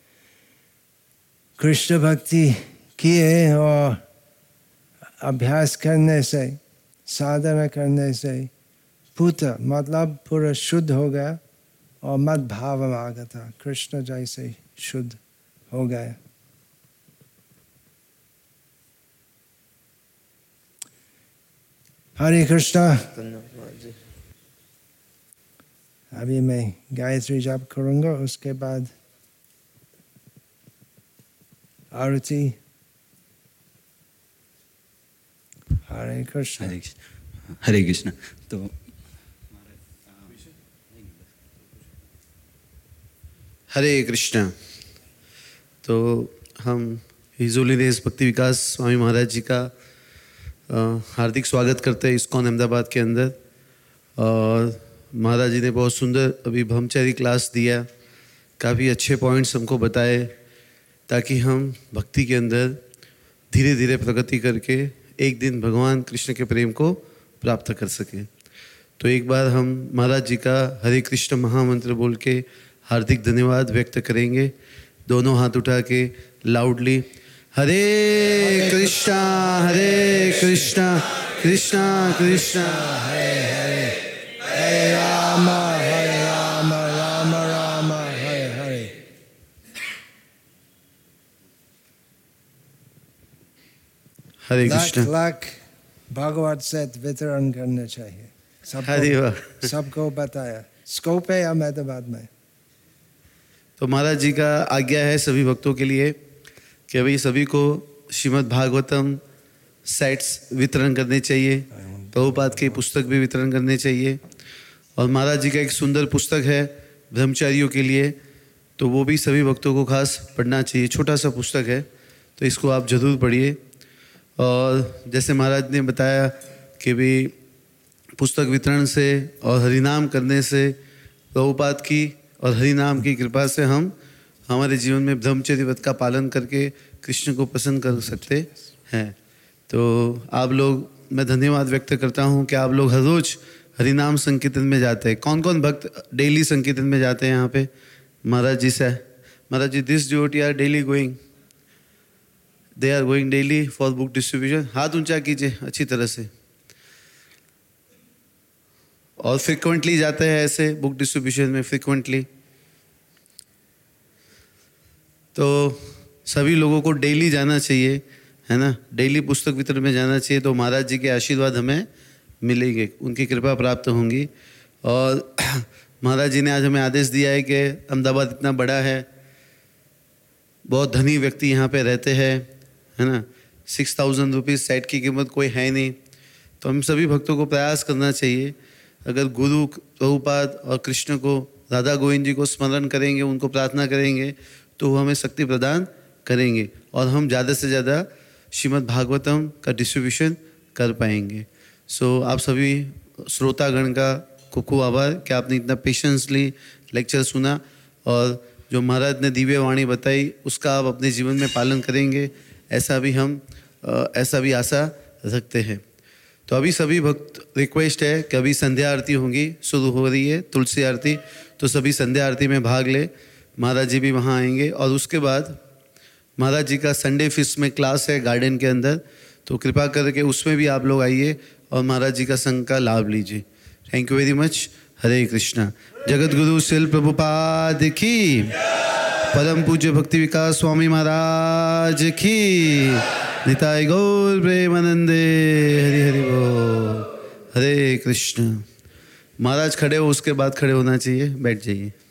कृष्ण भक्ति किए और अभ्यास करने से, साधना करने से पूता मतलब पूरा शुद्ध हो गया और मद्भावमागता कृष्ण जैसे शुद्ध हो गया। हरे कृष्णा। अभी मैं गायत्री जाप करूँगा, उसके बाद आरती। हरे कृष्ण। हरे कृष्ण। तो हरे कृष्ण। तो हम हिज होलीनेस भक्ति विकास स्वामी महाराज जी का हार्दिक स्वागत करते हैं इस्कॉन अहमदाबाद के अंदर। और महाराज जी ने बहुत सुंदर अभी ब्रह्मचारी क्लास दिया, काफ़ी अच्छे पॉइंट्स हमको बताए, ताकि हम भक्ति के अंदर धीरे धीरे प्रगति करके एक दिन भगवान कृष्ण के प्रेम को प्राप्त कर सकें। तो एक बार हम महाराज जी का हरे कृष्ण महामंत्र बोल के हार्दिक धन्यवाद व्यक्त करेंगे, दोनों हाथ उठा के लाउडली। हरे कृष्णा कृष्णा कृष्णा हरे हरे, हरे राम राम राम हरे हरे। हरे कृष्ण। लाख भागवत से वितरण करना चाहिए सबको बताया। स्कोप है अहमदाबाद में। तो महाराज जी का आज्ञा है सभी भक्तों के लिए कि अभी सभी को श्रीमद् भागवतम सेट्स वितरण करने चाहिए, प्रभुपाद की पुस्तक भी वितरण करने चाहिए। और महाराज जी का एक सुंदर पुस्तक है ब्रह्मचारियों के लिए, तो वो भी सभी भक्तों को खास पढ़ना चाहिए। छोटा सा पुस्तक है, तो इसको आप जरूर पढ़िए। और जैसे महाराज ने बताया कि भी पुस्तक वितरण से और हरिनाम करने से, प्रभुपाद की और हरिनाम की कृपा से हम हमारे जीवन में ब्रह्मचर्य व्रत का पालन करके कृष्ण को प्रसन्न कर सकते हैं। तो आप लोग, मैं धन्यवाद व्यक्त करता हूँ कि आप लोग हर रोज हरिनाम संकीर्तन में जाते हैं। कौन कौन भक्त डेली संकीर्तन में जाते हैं यहाँ पे? महाराज जी से, Maharaj ji this devotee are daily going, they are going daily for book distribution. हाथ ऊंचा कीजिए अच्छी तरह से। और फ्रिक्वेंटली जाते हैं ऐसे बुक डिस्ट्रीब्यूशन में, फ्रिक्वेंटली। तो सभी लोगों को डेली जाना चाहिए, है ना, डेली पुस्तक वितरण में जाना चाहिए। तो महाराज जी के आशीर्वाद हमें मिलेंगे, उनकी कृपा प्राप्त होंगी। और महाराज जी ने आज हमें आदेश दिया है कि अहमदाबाद इतना बड़ा है, बहुत धनी व्यक्ति यहाँ पे रहते हैं, है ना, 6000 रुपीज़ सेट की कीमत कोई है नहीं। तो हम सभी भक्तों को प्रयास करना चाहिए, अगर गुरु प्रभुपाद और कृष्ण को, राधा गोविंद जी को स्मरण करेंगे, उनको प्रार्थना करेंगे, तो वो हमें शक्ति प्रदान करेंगे और हम ज़्यादा से ज़्यादा श्रीमद् भागवतम का डिस्ट्रीब्यूशन कर पाएंगे। सो आप सभी श्रोतागण का खूब खूब आभार कि आपने इतना पेशेंसली लेक्चर सुना और जो महाराज ने दिव्य वाणी बताई उसका आप अपने जीवन में पालन करेंगे, ऐसा भी आशा रखते हैं। तो अभी सभी भक्त रिक्वेस्ट है कि अभी संध्या आरती होंगी, शुरू हो रही है तुलसी आरती, तो सभी संध्या आरती में भाग ले। महाराज जी भी वहाँ आएंगे और उसके बाद महाराज जी का संडे फिस्ट में क्लास है गार्डन के अंदर, तो कृपा करके उसमें भी आप लोग आइए और महाराज जी का संग का लाभ लीजिए। Thank you very much. Hare Krishna. जगत गुरु शिल प्रभुपाद की, परम पूज्य भक्ति विकास स्वामी महाराज की, निताय गौर प्रेमानंदे। हरि हरि बोल। हरे कृष्ण। महाराज खड़े हो, उसके बाद खड़े होना चाहिए, बैठ जाइए।